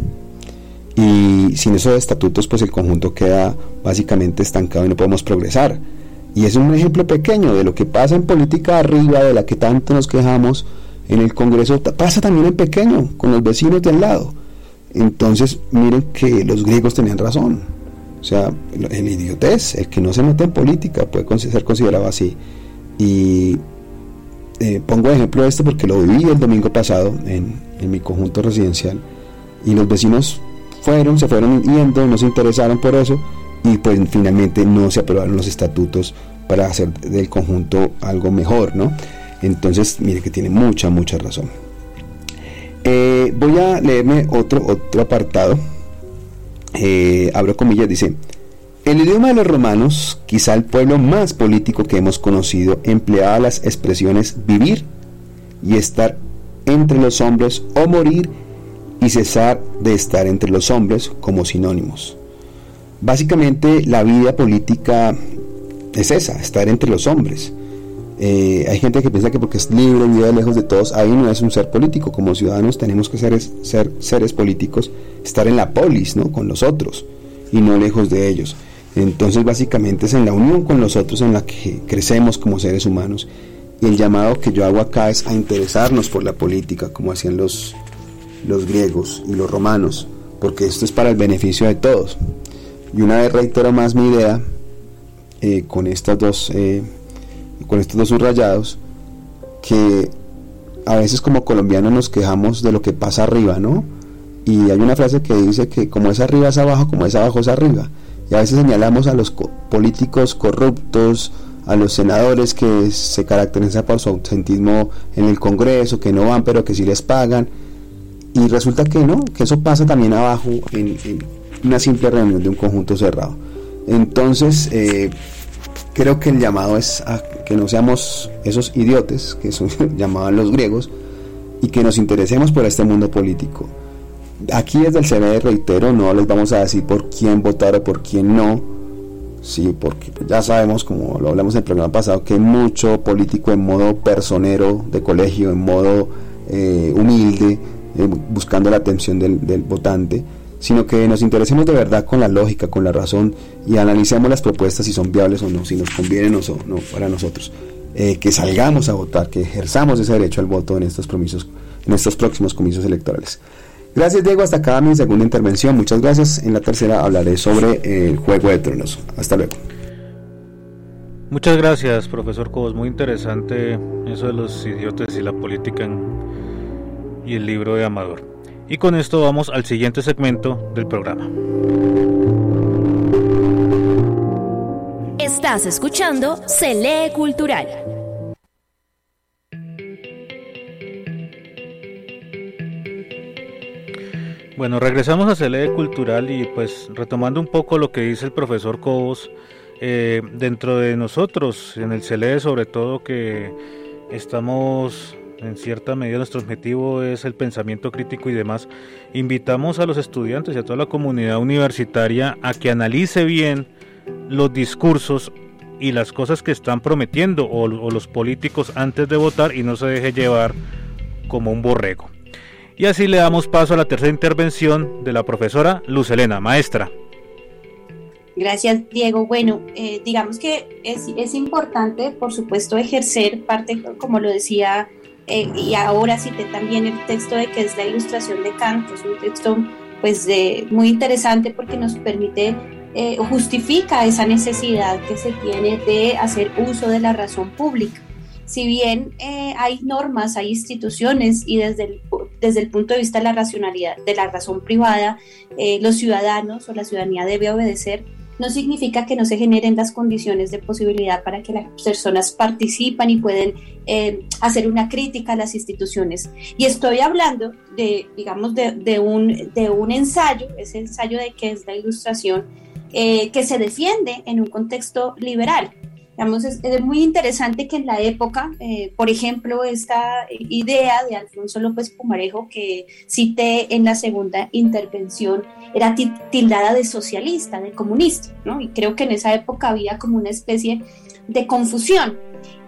E: Y sin esos estatutos pues el conjunto queda básicamente estancado y no podemos progresar. Y es un ejemplo pequeño de lo que pasa en política arriba, de la que tanto nos quejamos en el Congreso, pasa también en pequeño, con los vecinos de al lado. Entonces miren que los griegos tenían razón. O sea, el idiotez, el que no se mete en política puede ser considerado así. Y eh, pongo de ejemplo este porque lo viví el domingo pasado en, en mi conjunto residencial, y los vecinos fueron, se fueron yendo, no se interesaron por eso, y pues finalmente no se aprobaron los estatutos para hacer del conjunto algo mejor, ¿no? Entonces mire que tiene mucha, mucha razón. Eh, voy a leerme otro, otro apartado. Eh, abro comillas, dice: el idioma de los romanos, quizá el pueblo más político que hemos conocido, empleaba las expresiones vivir y estar entre los hombres, o morir y cesar de estar entre los hombres, como sinónimos. Básicamente la vida política es esa, estar entre los hombres. Eh, hay gente que piensa que porque es libre, vive lejos de todos, ahí no es un ser político. Como ciudadanos tenemos que ser, ser seres políticos, estar en la polis, ¿no? Con los otros y no lejos de ellos. Entonces básicamente es en la unión con los otros en la que crecemos como seres humanos, y el llamado que yo hago acá es a interesarnos por la política como hacían los, los griegos y los romanos, porque esto es para el beneficio de todos. Y una vez reitero más mi idea eh, con estas dos eh, con estos dos subrayados, que a veces como colombianos nos quejamos de lo que pasa arriba, ¿no? Y hay una frase que dice que como es arriba es abajo, como es abajo es arriba. Y a veces señalamos a los co- políticos corruptos, a los senadores que se caracterizan por su ausentismo en el Congreso, que no van pero que sí les pagan. Y resulta que no, que eso pasa también abajo en, en una simple reunión de un conjunto cerrado. Entonces, eh, creo que el llamado es a que no seamos esos idiotes que son, llamaban los griegos, y que nos interesemos por este mundo político. Aquí desde el C B reitero, no les vamos a decir por quién votar o por quién no, sí, porque ya sabemos, como lo hablamos en el programa pasado, que hay mucho político en modo personero de colegio, en modo eh, humilde, eh, buscando la atención del, del votante, sino que nos interesemos de verdad con la lógica, con la razón, y analicemos las propuestas si son viables o no, si nos convienen o no para nosotros, eh, que salgamos a votar, que ejerzamos ese derecho al voto en estos comicios, en estos próximos comicios electorales. Gracias, Diego, hasta acá mi segunda intervención, muchas gracias. En la tercera hablaré sobre el Juego de Tronos. Hasta luego.
B: Muchas gracias, profesor Cobos, muy interesante eso de los idiotas y la política en, y el libro de Amador. Y con esto vamos al siguiente segmento del programa.
A: Estás escuchando Se Lee Cultural.
B: Bueno, regresamos a Se Lee Cultural y pues retomando un poco lo que dice el profesor Cobos, eh, dentro de nosotros, en el Se Lee sobre todo, que estamos en cierta medida, nuestro objetivo es el pensamiento crítico y demás, invitamos a los estudiantes y a toda la comunidad universitaria a que analice bien los discursos y las cosas que están prometiendo o, o los políticos antes de votar, y no se deje llevar como un borrego. Y así le damos paso a la tercera intervención de la profesora Luz Helena. Maestra.
C: Gracias, Diego. Bueno, eh, digamos que es, es importante, por supuesto, ejercer parte, como lo decía, eh, y ahora cité también el texto de que es la ilustración de Kant. Es un texto pues de, muy interesante porque nos permite, eh, justifica esa necesidad que se tiene de hacer uso de la razón pública. Si bien eh, hay normas, hay instituciones, y desde el, desde el punto de vista de la racionalidad, de la razón privada, eh, los ciudadanos o la ciudadanía debe obedecer, no significa que no se generen las condiciones de posibilidad para que las personas participan y pueden eh, hacer una crítica a las instituciones. Y estoy hablando de, digamos, de, de, un, de un ensayo, ese ensayo de que es la ilustración, eh, que se defiende en un contexto liberal. Digamos, es, es muy interesante que en la época, eh, por ejemplo, esta idea de Alfonso López Pumarejo, que cité en la segunda intervención, era tildada de socialista, de comunista, ¿no? Y creo que en esa época había como una especie de confusión.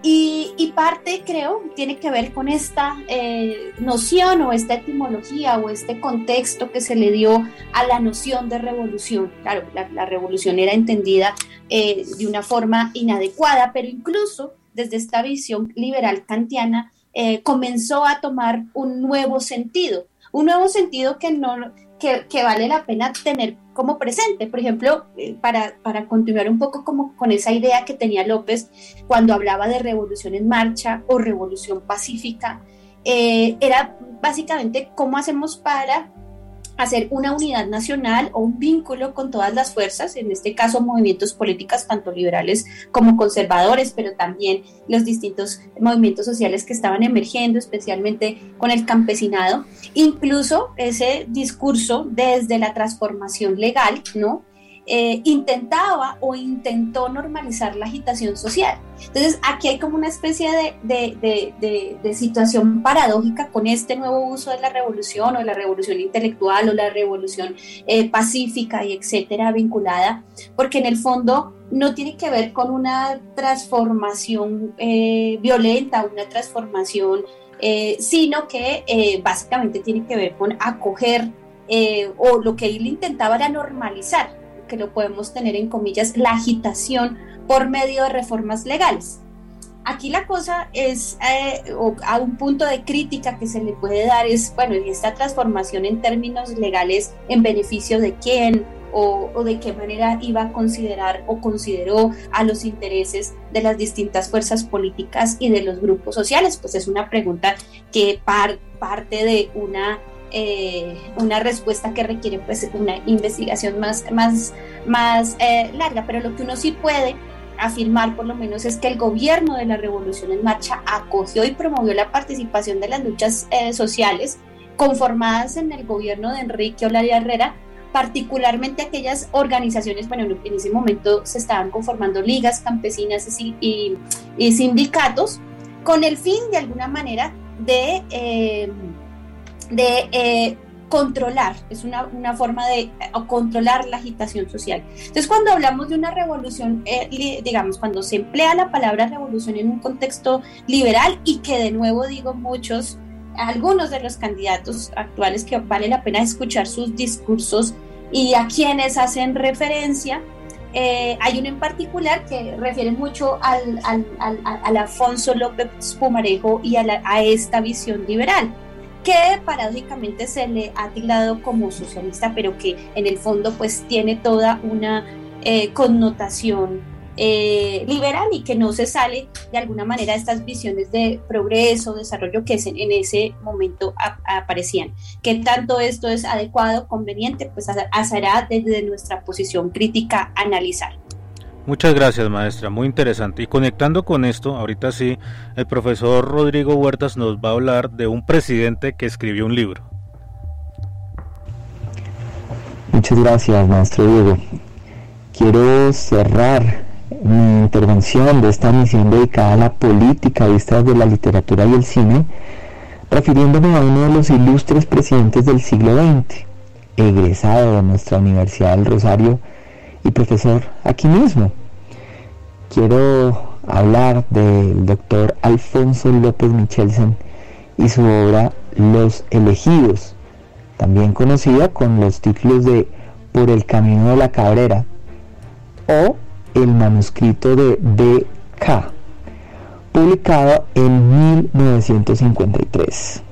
C: Y, y parte, creo, tiene que ver con esta eh, noción o esta etimología o este contexto que se le dio a la noción de revolución. Claro, la, la revolución era entendida eh, de una forma inadecuada, pero incluso desde esta visión liberal kantiana eh, comenzó a tomar un nuevo sentido, un nuevo sentido que no... Que, que vale la pena tener como presente. Por ejemplo, eh, para, para continuar un poco como con esa idea que tenía López cuando hablaba de revolución en marcha o revolución pacífica, eh, era básicamente cómo hacemos para hacer una unidad nacional o un vínculo con todas las fuerzas, en este caso movimientos políticos tanto liberales como conservadores, pero también los distintos movimientos sociales que estaban emergiendo, especialmente con el campesinado. Incluso ese discurso desde la transformación legal, ¿no? Eh, intentaba o intentó normalizar la agitación social. Entonces aquí hay como una especie de, de, de, de, de situación paradójica con este nuevo uso de la revolución o la revolución intelectual o la revolución eh, pacífica y etcétera vinculada, porque en el fondo no tiene que ver con una transformación eh, violenta, una transformación, eh, sino que eh, básicamente tiene que ver con acoger, eh, o lo que él intentaba era normalizar, que lo podemos tener en comillas, la agitación por medio de reformas legales. Aquí la cosa es, eh, o a un punto de crítica que se le puede dar es, bueno, ¿y esta transformación en términos legales en beneficio de quién? O, o de qué manera iba a considerar o consideró a los intereses de las distintas fuerzas políticas y de los grupos sociales. Pues es una pregunta que par, parte de una, eh, una respuesta que requiere pues una investigación más, más, más eh, larga, pero lo que uno sí puede afirmar por lo menos es que el gobierno de la Revolución en Marcha acogió y promovió la participación de las luchas eh, sociales conformadas en el gobierno de Enrique Olaya Herrera, particularmente aquellas organizaciones, bueno, en ese momento se estaban conformando ligas campesinas y, y, y sindicatos, con el fin de alguna manera de, eh, de eh, controlar, es una, una forma de eh, controlar la agitación social. Entonces, cuando hablamos de una revolución, eh, li, digamos, cuando se emplea la palabra revolución en un contexto liberal, y que de nuevo digo muchos, algunos de los candidatos actuales que vale la pena escuchar sus discursos y a quienes hacen referencia, eh, hay uno en particular que refiere mucho al, al, al, al Alfonso López Pumarejo y a, la, a esta visión liberal, que paradójicamente se le ha tildado como socialista, pero que en el fondo pues tiene toda una eh, connotación Eh, liberal, y que no se sale de alguna manera de estas visiones de progreso, desarrollo que en, en ese momento a, aparecían. ¿Qué tanto esto es adecuado, conveniente? Pues será desde nuestra posición crítica analizar.
B: Muchas gracias, maestra, muy interesante. Y conectando con esto, ahorita sí, el profesor Rodrigo Huertas nos va a hablar de un presidente que escribió un libro.
F: Muchas gracias, maestro Diego. Quiero cerrar mi intervención de esta emisión dedicada a la política vista desde la literatura y el cine, refiriéndome a uno de los ilustres presidentes del siglo veinte, egresado de nuestra Universidad del Rosario y profesor aquí mismo. Quiero hablar del doctor Alfonso López Michelsen y su obra Los Elegidos, también conocida con los títulos de Por el Camino de la Cabrera o El manuscrito de D K, publicado en mil novecientos cincuenta y tres.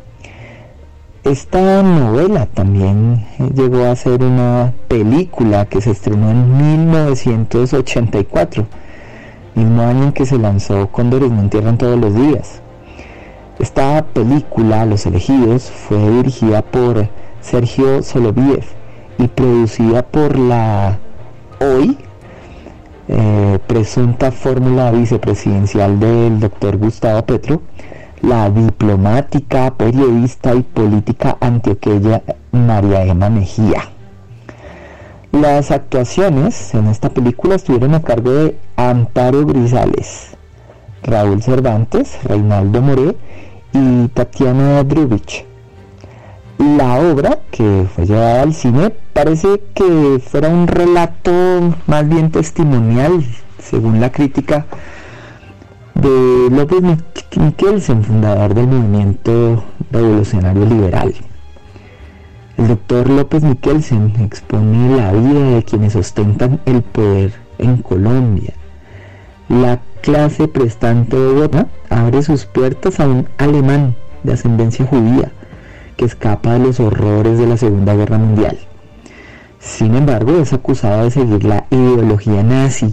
F: Esta novela también llegó a ser una película que se estrenó en mil novecientos ochenta y cuatro, mismo año en que se lanzó Cóndores no entierran todos los días. Esta película, Los Elegidos, fue dirigida por Sergio Soloviev y producida por la hoy Eh, presunta fórmula vicepresidencial del doctor Gustavo Petro, la diplomática, periodista y política antioqueña María Emma Mejía. Las actuaciones en esta película estuvieron a cargo de Amparo Grisales, Raúl Cervantes, Reinaldo Moré y Tatiana Drubich. La obra, que fue llevada al cine, parece que fuera un relato más bien testimonial, según la crítica, de López Michelsen, fundador del movimiento revolucionario liberal. El doctor López Michelsen expone la vida de quienes ostentan el poder en Colombia. La clase prestante de Bogotá abre sus puertas a un alemán de ascendencia judía que escapa de los horrores de la Segunda Guerra Mundial. Sin embargo, es acusado de seguir la ideología nazi,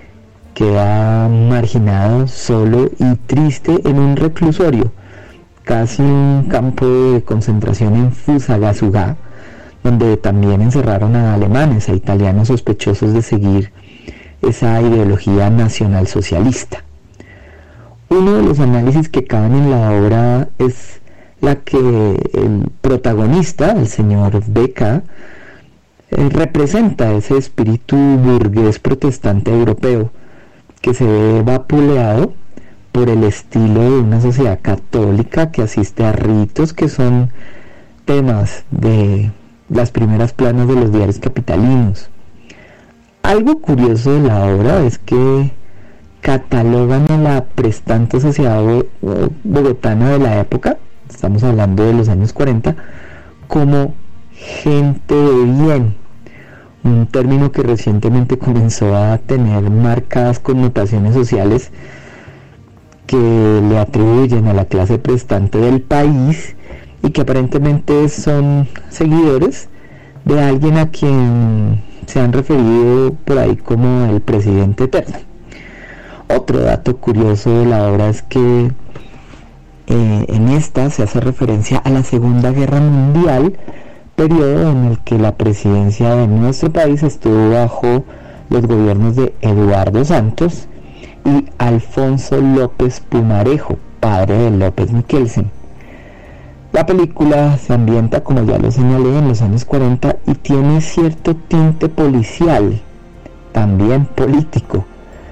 F: queda marginado, solo y triste en un reclusorio, casi un campo de concentración en Fusagasugá, donde también encerraron a alemanes e italianos sospechosos de seguir esa ideología nacionalsocialista. Uno de los análisis que caben en la obra es la que el protagonista, el señor B K, eh, representa ese espíritu burgués protestante europeo que se ve vapuleado por el estilo de una sociedad católica que asiste a ritos que son temas de las primeras planas de los diarios capitalinos. Algo curioso de la obra es que catalogan a la prestante sociedad bogotana de la época, estamos hablando de los años cuarenta, como gente de bien, un término que recientemente comenzó a tener marcadas connotaciones sociales que le atribuyen a la clase prestante del país y que aparentemente son seguidores de alguien a quien se han referido por ahí como el presidente eterno. Otro dato curioso de la obra es que eh, en esta se hace referencia a la Segunda Guerra Mundial, periodo en el que la presidencia de nuestro país estuvo bajo los gobiernos de Eduardo Santos y Alfonso López Pumarejo, padre de López Michelsen. La película se ambienta, como ya lo señalé, en los años cuarenta y tiene cierto tinte policial, también político.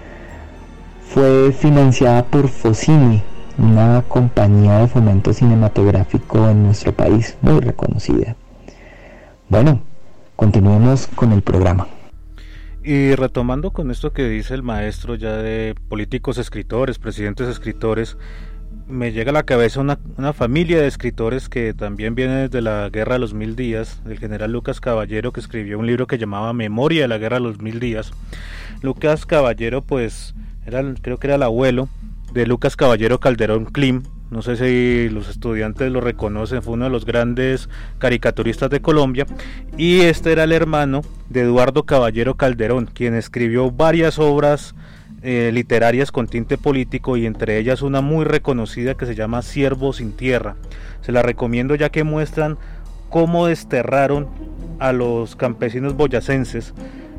F: Fue financiada por Focine, una compañía de fomento cinematográfico en nuestro país muy reconocida. Bueno, continuemos con el programa.
B: Y retomando con esto que dice el maestro ya de políticos escritores, presidentes escritores, me llega a la cabeza una, una familia de escritores que también viene desde la Guerra de los Mil Días, del general Lucas Caballero, que escribió un libro que llamaba Memoria de la Guerra de los Mil Días. Lucas Caballero pues era, creo que era el abuelo de Lucas Caballero Calderón Klim, no sé si los estudiantes lo reconocen, fue uno de los grandes caricaturistas de Colombia, y este era el hermano de Eduardo Caballero Calderón, quien escribió varias obras eh, literarias con tinte político, y entre ellas una muy reconocida que se llama Siervo sin tierra. Se la recomiendo ya que muestran cómo desterraron a los campesinos boyacenses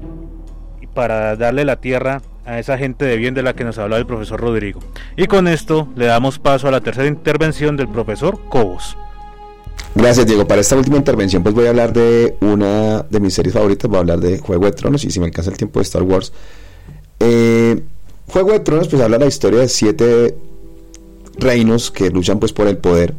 B: para darle la tierra a esa gente de bien de la que nos hablaba el profesor Rodrigo. Y con esto le damos paso a la tercera intervención del profesor Cobos.
E: Gracias, Diego. Para esta última intervención pues voy a hablar de una de mis series favoritas, voy a hablar de Juego de Tronos, y si me alcanza el tiempo, de Star Wars. eh, Juego de Tronos pues habla la historia de siete reinos que luchan pues por el poder,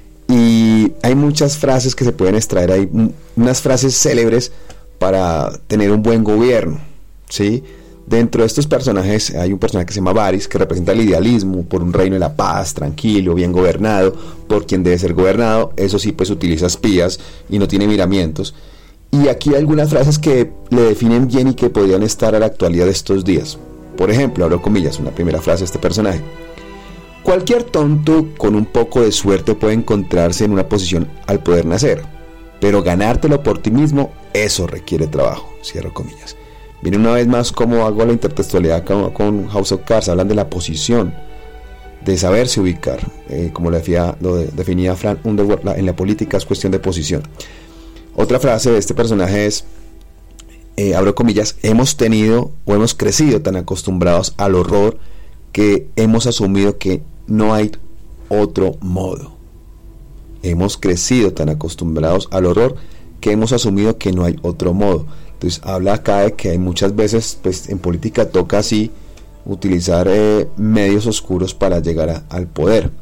E: y hay muchas frases que se pueden extraer, hay unas frases célebres para tener un buen gobierno, ¿sí? Dentro de estos personajes hay un personaje que se llama Varys, que representa el idealismo por un reino de la paz, tranquilo, bien gobernado, por quien debe ser gobernado. Eso sí, pues utiliza espías y no tiene miramientos. Y aquí hay algunas frases que le definen bien y que podrían estar a la actualidad de estos días. Por ejemplo, abro comillas, una primera frase de este personaje: cualquier tonto con un poco de suerte puede encontrarse en una posición al poder nacer, pero ganártelo por ti mismo, eso requiere trabajo. Cierro comillas. Viene una vez más cómo hago la intertextualidad con, con House of Cards. Hablan de la posición, de saberse ubicar, eh, como lo, decía, lo de, definía Frank Underwood, la, en la política es cuestión de posición. Otra frase de este personaje es, eh, abro comillas, hemos tenido o hemos crecido tan acostumbrados al horror que hemos asumido que no hay otro modo. Hemos crecido tan acostumbrados al horror que hemos asumido que no hay otro modo. Entonces habla acá de que hay muchas veces, pues en política toca así utilizar eh, medios oscuros para llegar a, al poder.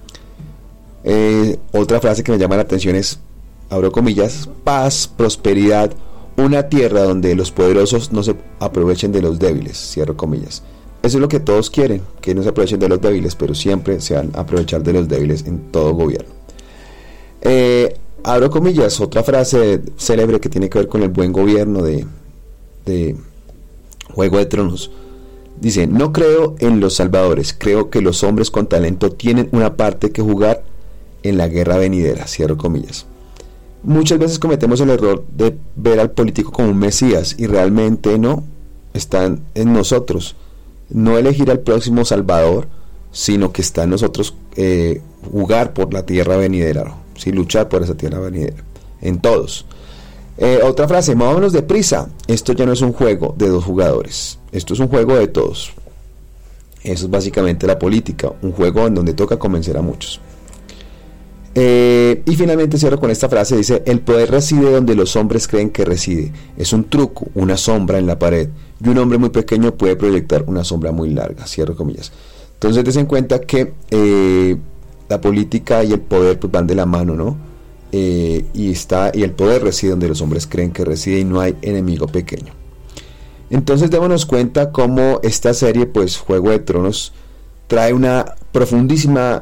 E: Eh, otra frase que me llama la atención es, abro comillas, paz, prosperidad, una tierra donde los poderosos no se aprovechen de los débiles, cierro comillas. Eso es lo que todos quieren, que no se aprovechen de los débiles, pero siempre se van a aprovechar de los débiles en todo gobierno. Eh, abro comillas, otra frase célebre que tiene que ver con el buen gobierno de, de Juego de Tronos. Dice, no creo en los salvadores, creo que los hombres con talento tienen una parte que jugar en la guerra venidera, cierro comillas. Muchas veces cometemos el error de ver al político como un mesías, y realmente no, están en nosotros. No elegir al próximo salvador, sino que está en nosotros eh, jugar por la tierra venidera, ¿sí? Luchar por esa tierra venidera, en todos. Eh, otra frase, movámonos deprisa, esto ya no es un juego de dos jugadores, esto es un juego de todos. Eso es básicamente la política, un juego en donde toca convencer a muchos. Eh, y finalmente cierro con esta frase, dice, el poder reside donde los hombres creen que reside, es un truco, una sombra en la pared, y un hombre muy pequeño puede proyectar una sombra muy larga, cierro comillas. Entonces des en cuenta que eh, la política y el poder pues van de la mano, ¿no? Eh, y está y el poder reside donde los hombres creen que reside, y no hay enemigo pequeño. Entonces démonos cuenta cómo esta serie, pues Juego de Tronos, trae una profundísima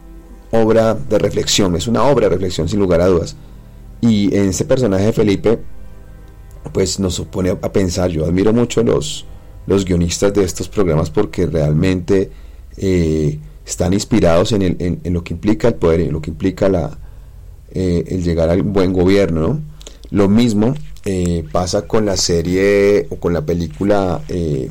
E: obra de reflexión, es una obra de reflexión sin lugar a dudas, y en este personaje de Felipe pues nos pone a pensar. Yo admiro mucho los, los guionistas de estos programas porque realmente eh, están inspirados en, el, en, en lo que implica el poder, en lo que implica la, eh, el llegar al buen gobierno, ¿no? Lo mismo eh, pasa con la serie o con la película eh,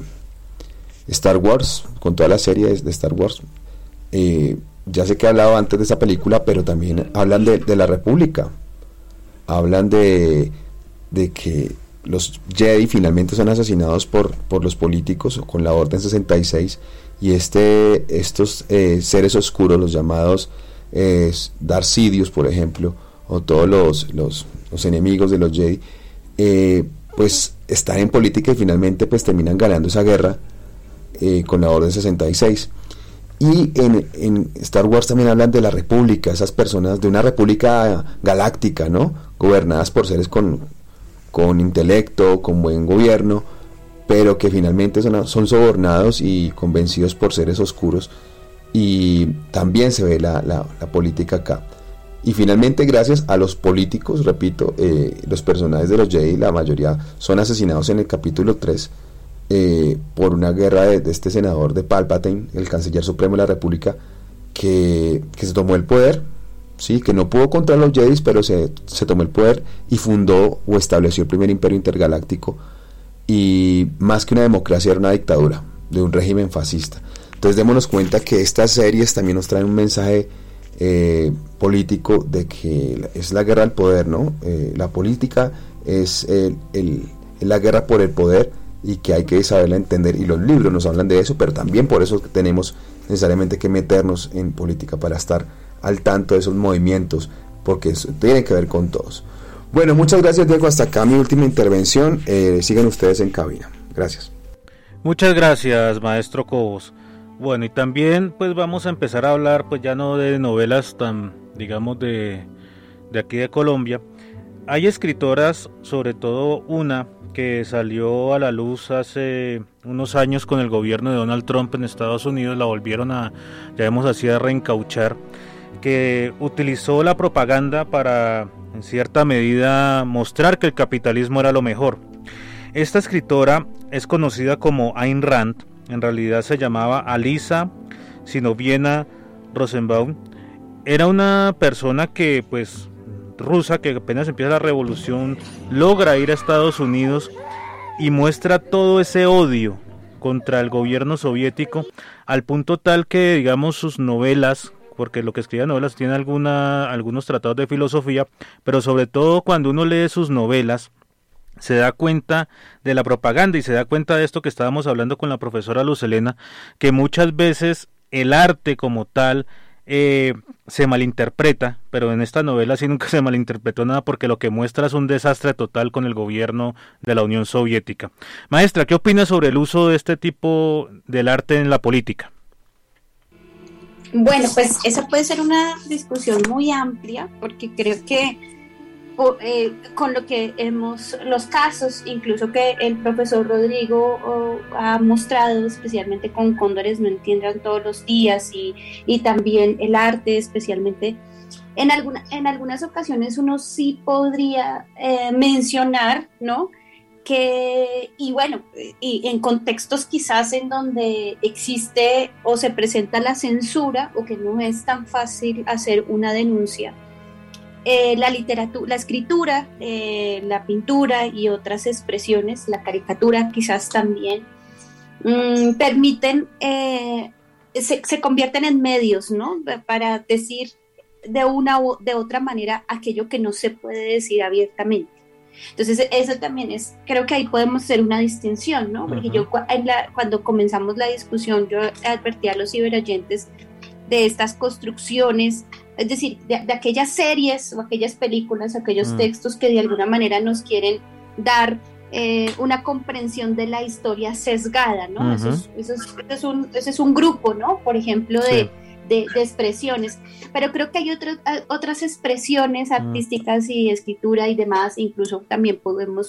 E: Star Wars, con toda la serie de, de Star Wars. Eh, ya sé que he hablado antes de esa película, pero también hablan de, de la República, hablan de, de que los Jedi finalmente son asesinados por, por los políticos con la Orden sesenta y seis, y este, estos eh, seres oscuros, los llamados eh, Darth Sidious, por ejemplo, o todos los, los, los enemigos de los Jedi, eh, pues están en política y finalmente pues terminan ganando esa guerra eh, con la Orden sesenta y seis. Y en, en Star Wars también hablan de la República, esas personas de una República galáctica, ¿no? Gobernadas por seres con, con intelecto, con buen gobierno, pero que finalmente son, son sobornados y convencidos por seres oscuros. Y también se ve la, la, la política acá. Y finalmente, gracias a los políticos, repito, eh, los personajes de los Jedi, la mayoría son asesinados en el capítulo tres, eh, por una guerra de, de este senador de Palpatine, el canciller supremo de la República, que, que se tomó el poder, sí, que no pudo contra los Jedi, pero se, se tomó el poder y fundó o estableció el primer imperio intergaláctico, y más que una democracia era una dictadura de un régimen fascista. Entonces démonos cuenta que estas series también nos traen un mensaje eh, político de que es la guerra del poder, ¿no? Eh, la política es el, el, la guerra por el poder, y que hay que saberla entender, y los libros nos hablan de eso, pero también por eso tenemos necesariamente que meternos en política para estar al tanto de esos movimientos, porque eso tiene que ver con todos. Bueno, muchas gracias, Diego, hasta acá mi última intervención. Eh, sigan ustedes en cabina. Gracias.
B: Muchas gracias, maestro Cobos. Bueno, y también pues vamos a empezar a hablar pues ya no de novelas tan, digamos, de, de aquí de Colombia. Hay escritoras, sobre todo una que salió a la luz hace unos años con el gobierno de Donald Trump en Estados Unidos, la volvieron a, ya hemos así, a reencauchar, que utilizó la propaganda para, en cierta medida, mostrar que el capitalismo era lo mejor. Esta escritora es conocida como Ayn Rand, en realidad se llamaba Alisa Sinoviena Rosenbaum. Era una persona que pues rusa, que apenas empieza la revolución, logra ir a Estados Unidos y muestra todo ese odio contra el gobierno soviético, al punto tal que, digamos, sus novelas, porque lo que escribe novelas tiene alguna, algunos tratados de filosofía, pero sobre todo cuando uno lee sus novelas, se da cuenta de la propaganda y se da cuenta de esto que estábamos hablando con la profesora Luz Helena, que muchas veces el arte como tal eh, se malinterpreta, pero en esta novela sí nunca se malinterpretó nada, porque lo que muestra es un desastre total con el gobierno de la Unión Soviética. Maestra, ¿qué opina sobre el uso de este tipo del arte en la política?
C: Bueno, pues esa puede ser una discusión muy amplia, porque creo que eh, con lo que hemos, los casos incluso que el profesor Rodrigo oh, ha mostrado, especialmente con Cóndores no entiendan todos los días, y, y también el arte, especialmente en, alguna, en algunas ocasiones uno sí podría eh, mencionar, ¿no? Que, y bueno, y en contextos quizás en donde existe o se presenta la censura, o que no es tan fácil hacer una denuncia, eh, la literatura, la escritura, eh, la pintura y otras expresiones, la caricatura quizás también, mmm, permiten, eh, se, se convierten en medios, ¿no? Para decir de una u de otra manera aquello que no se puede decir abiertamente. Entonces eso también es, creo que ahí podemos hacer una distinción, ¿no? Porque uh-huh. yo en la, cuando comenzamos la discusión, yo advertí a los ciberoyentes de estas construcciones, es decir, de, de aquellas series o aquellas películas, aquellos uh-huh. textos que de alguna manera nos quieren dar eh, una comprensión de la historia sesgada, ¿no? Uh-huh. Eso, es, eso, es, eso, es un, eso es un grupo, ¿no? Por ejemplo, de... Sí. De, de expresiones, pero creo que hay otras otras expresiones artísticas y escritura y demás, incluso también podemos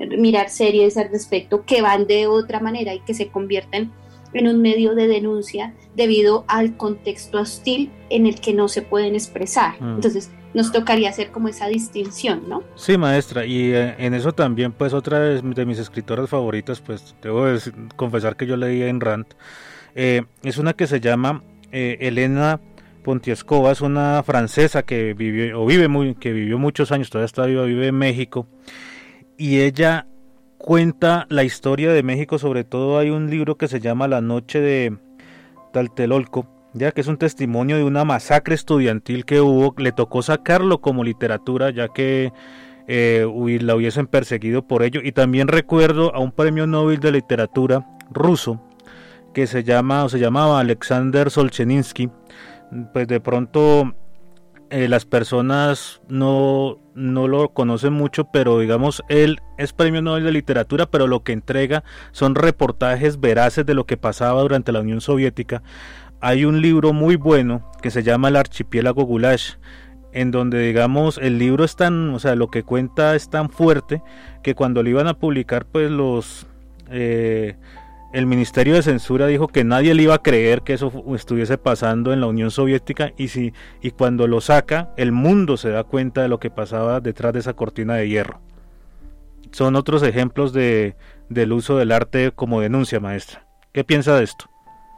C: mirar series al respecto que van de otra manera y que se convierten en un medio de denuncia debido al contexto hostil en el que no se pueden expresar. Mm. Entonces nos tocaría hacer como esa distinción, ¿no?
B: Sí, maestra, y eh, en eso también, pues otra de, de mis escritoras favoritas, pues debo decir, confesar que yo leí Ayn Rand, eh, es una que se llama eh, Elena Poniatowska, es una francesa que vivió, o vive muy, que vivió muchos años, todavía está viva, vive en México, y ella cuenta la historia de México. Sobre todo hay un libro que se llama La noche de Tlatelolco, ya que es un testimonio de una masacre estudiantil que hubo. Le tocó sacarlo como literatura, ya que eh, la hubiesen perseguido por ello. Y también recuerdo a un premio Nobel de literatura ruso que se llama o se llamaba Alexander Solzhenitsyn. Pues de pronto eh, las personas no, no lo conocen mucho, pero digamos, él es premio Nobel de literatura, pero lo que entrega son reportajes veraces de lo que pasaba durante la Unión Soviética. Hay un libro muy bueno que se llama El archipiélago Gulag, en donde digamos el libro es tan, o sea, lo que cuenta es tan fuerte que cuando lo iban a publicar, pues los eh, el Ministerio de Censura dijo que nadie le iba a creer que eso estuviese pasando en la Unión Soviética, y si y cuando lo saca, el mundo se da cuenta de lo que pasaba detrás de esa cortina de hierro. Son otros ejemplos de del uso del arte como denuncia, maestra. ¿Qué piensa de esto?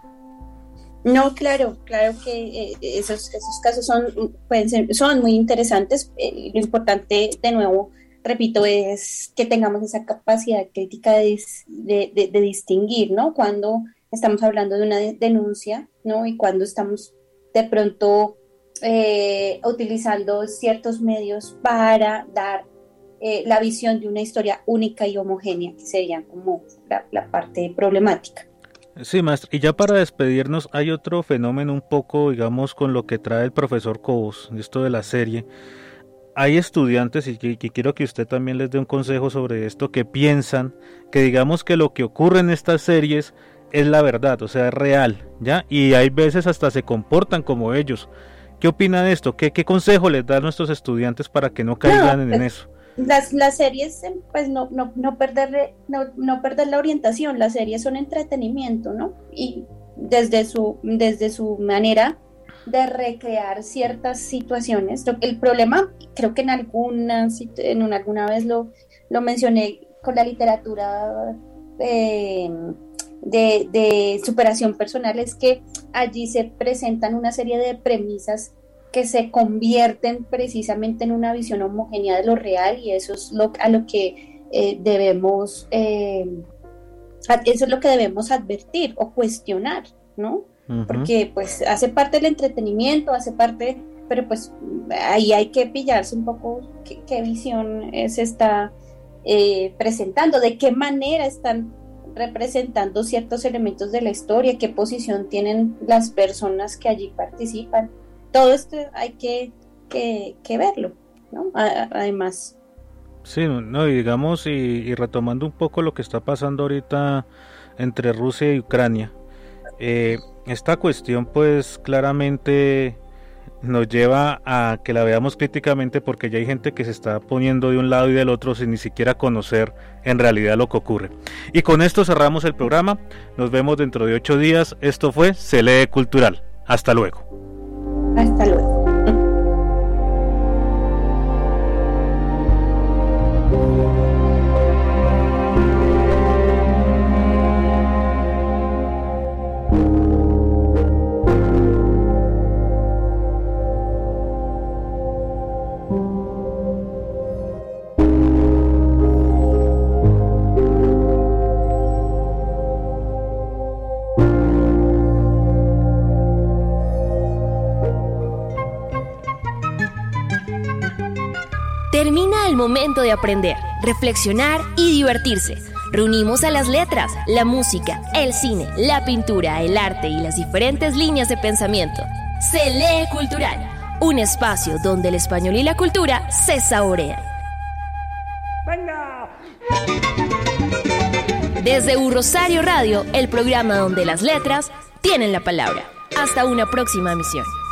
C: No, claro, claro que eh, esos, esos casos son, pueden ser, son muy interesantes. Eh, lo importante, de nuevo, repito, es que tengamos esa capacidad crítica de, de, de, de distinguir, ¿no? Cuando estamos hablando de una de, denuncia, ¿no? Y cuando estamos de pronto eh, utilizando ciertos medios para dar eh, la visión de una historia única y homogénea, que sería como la, la parte problemática.
B: Sí, maestra, y ya para despedirnos, hay otro fenómeno un poco, digamos, con lo que trae el profesor Cobos, esto de la serie. Hay estudiantes, y que, que quiero que usted también les dé un consejo sobre esto, que piensan que digamos que lo que ocurre en estas series es la verdad, o sea, es real, ¿ya? Y hay veces hasta se comportan como ellos. ¿Qué opina de esto? ¿Qué, qué consejo les da a nuestros estudiantes para que no caigan no, en eso?
C: Las, las series, pues no, no, no, perder, no, no perder la orientación. Las series son entretenimiento, ¿no? Y desde su, desde su manera de recrear ciertas situaciones. El problema, creo que en alguna, en una, alguna vez lo, lo mencioné con la literatura eh, de, de superación personal, es que allí se presentan una serie de premisas que se convierten precisamente en una visión homogénea de lo real, y eso es lo, a lo que eh, debemos, eh, eso es lo que debemos advertir o cuestionar, ¿no? Uh-huh. Porque pues hace parte del entretenimiento, hace parte, pero pues ahí hay que pillarse un poco qué, qué visión se está eh, presentando, de qué manera están representando ciertos elementos de la historia, qué posición tienen las personas que allí participan. Todo esto hay que, que, que verlo, ¿no? Además.
B: Sí, no, y digamos, y, y retomando un poco lo que está pasando ahorita entre Rusia y Ucrania, eh, esta cuestión pues claramente nos lleva a que la veamos críticamente, porque ya hay gente que se está poniendo de un lado y del otro sin ni siquiera conocer en realidad lo que ocurre. Y con esto cerramos el programa, nos vemos dentro de ocho días, esto fue Se Lee Cultural, hasta luego.
C: Hasta luego.
A: Termina el momento de aprender, reflexionar y divertirse. Reunimos a las letras, la música, el cine, la pintura, el arte y las diferentes líneas de pensamiento. Se Lee Cultural, un espacio donde el español y la cultura se saborean. ¡Venga! Desde U Rosario Radio, el programa donde las letras tienen la palabra. Hasta una próxima emisión.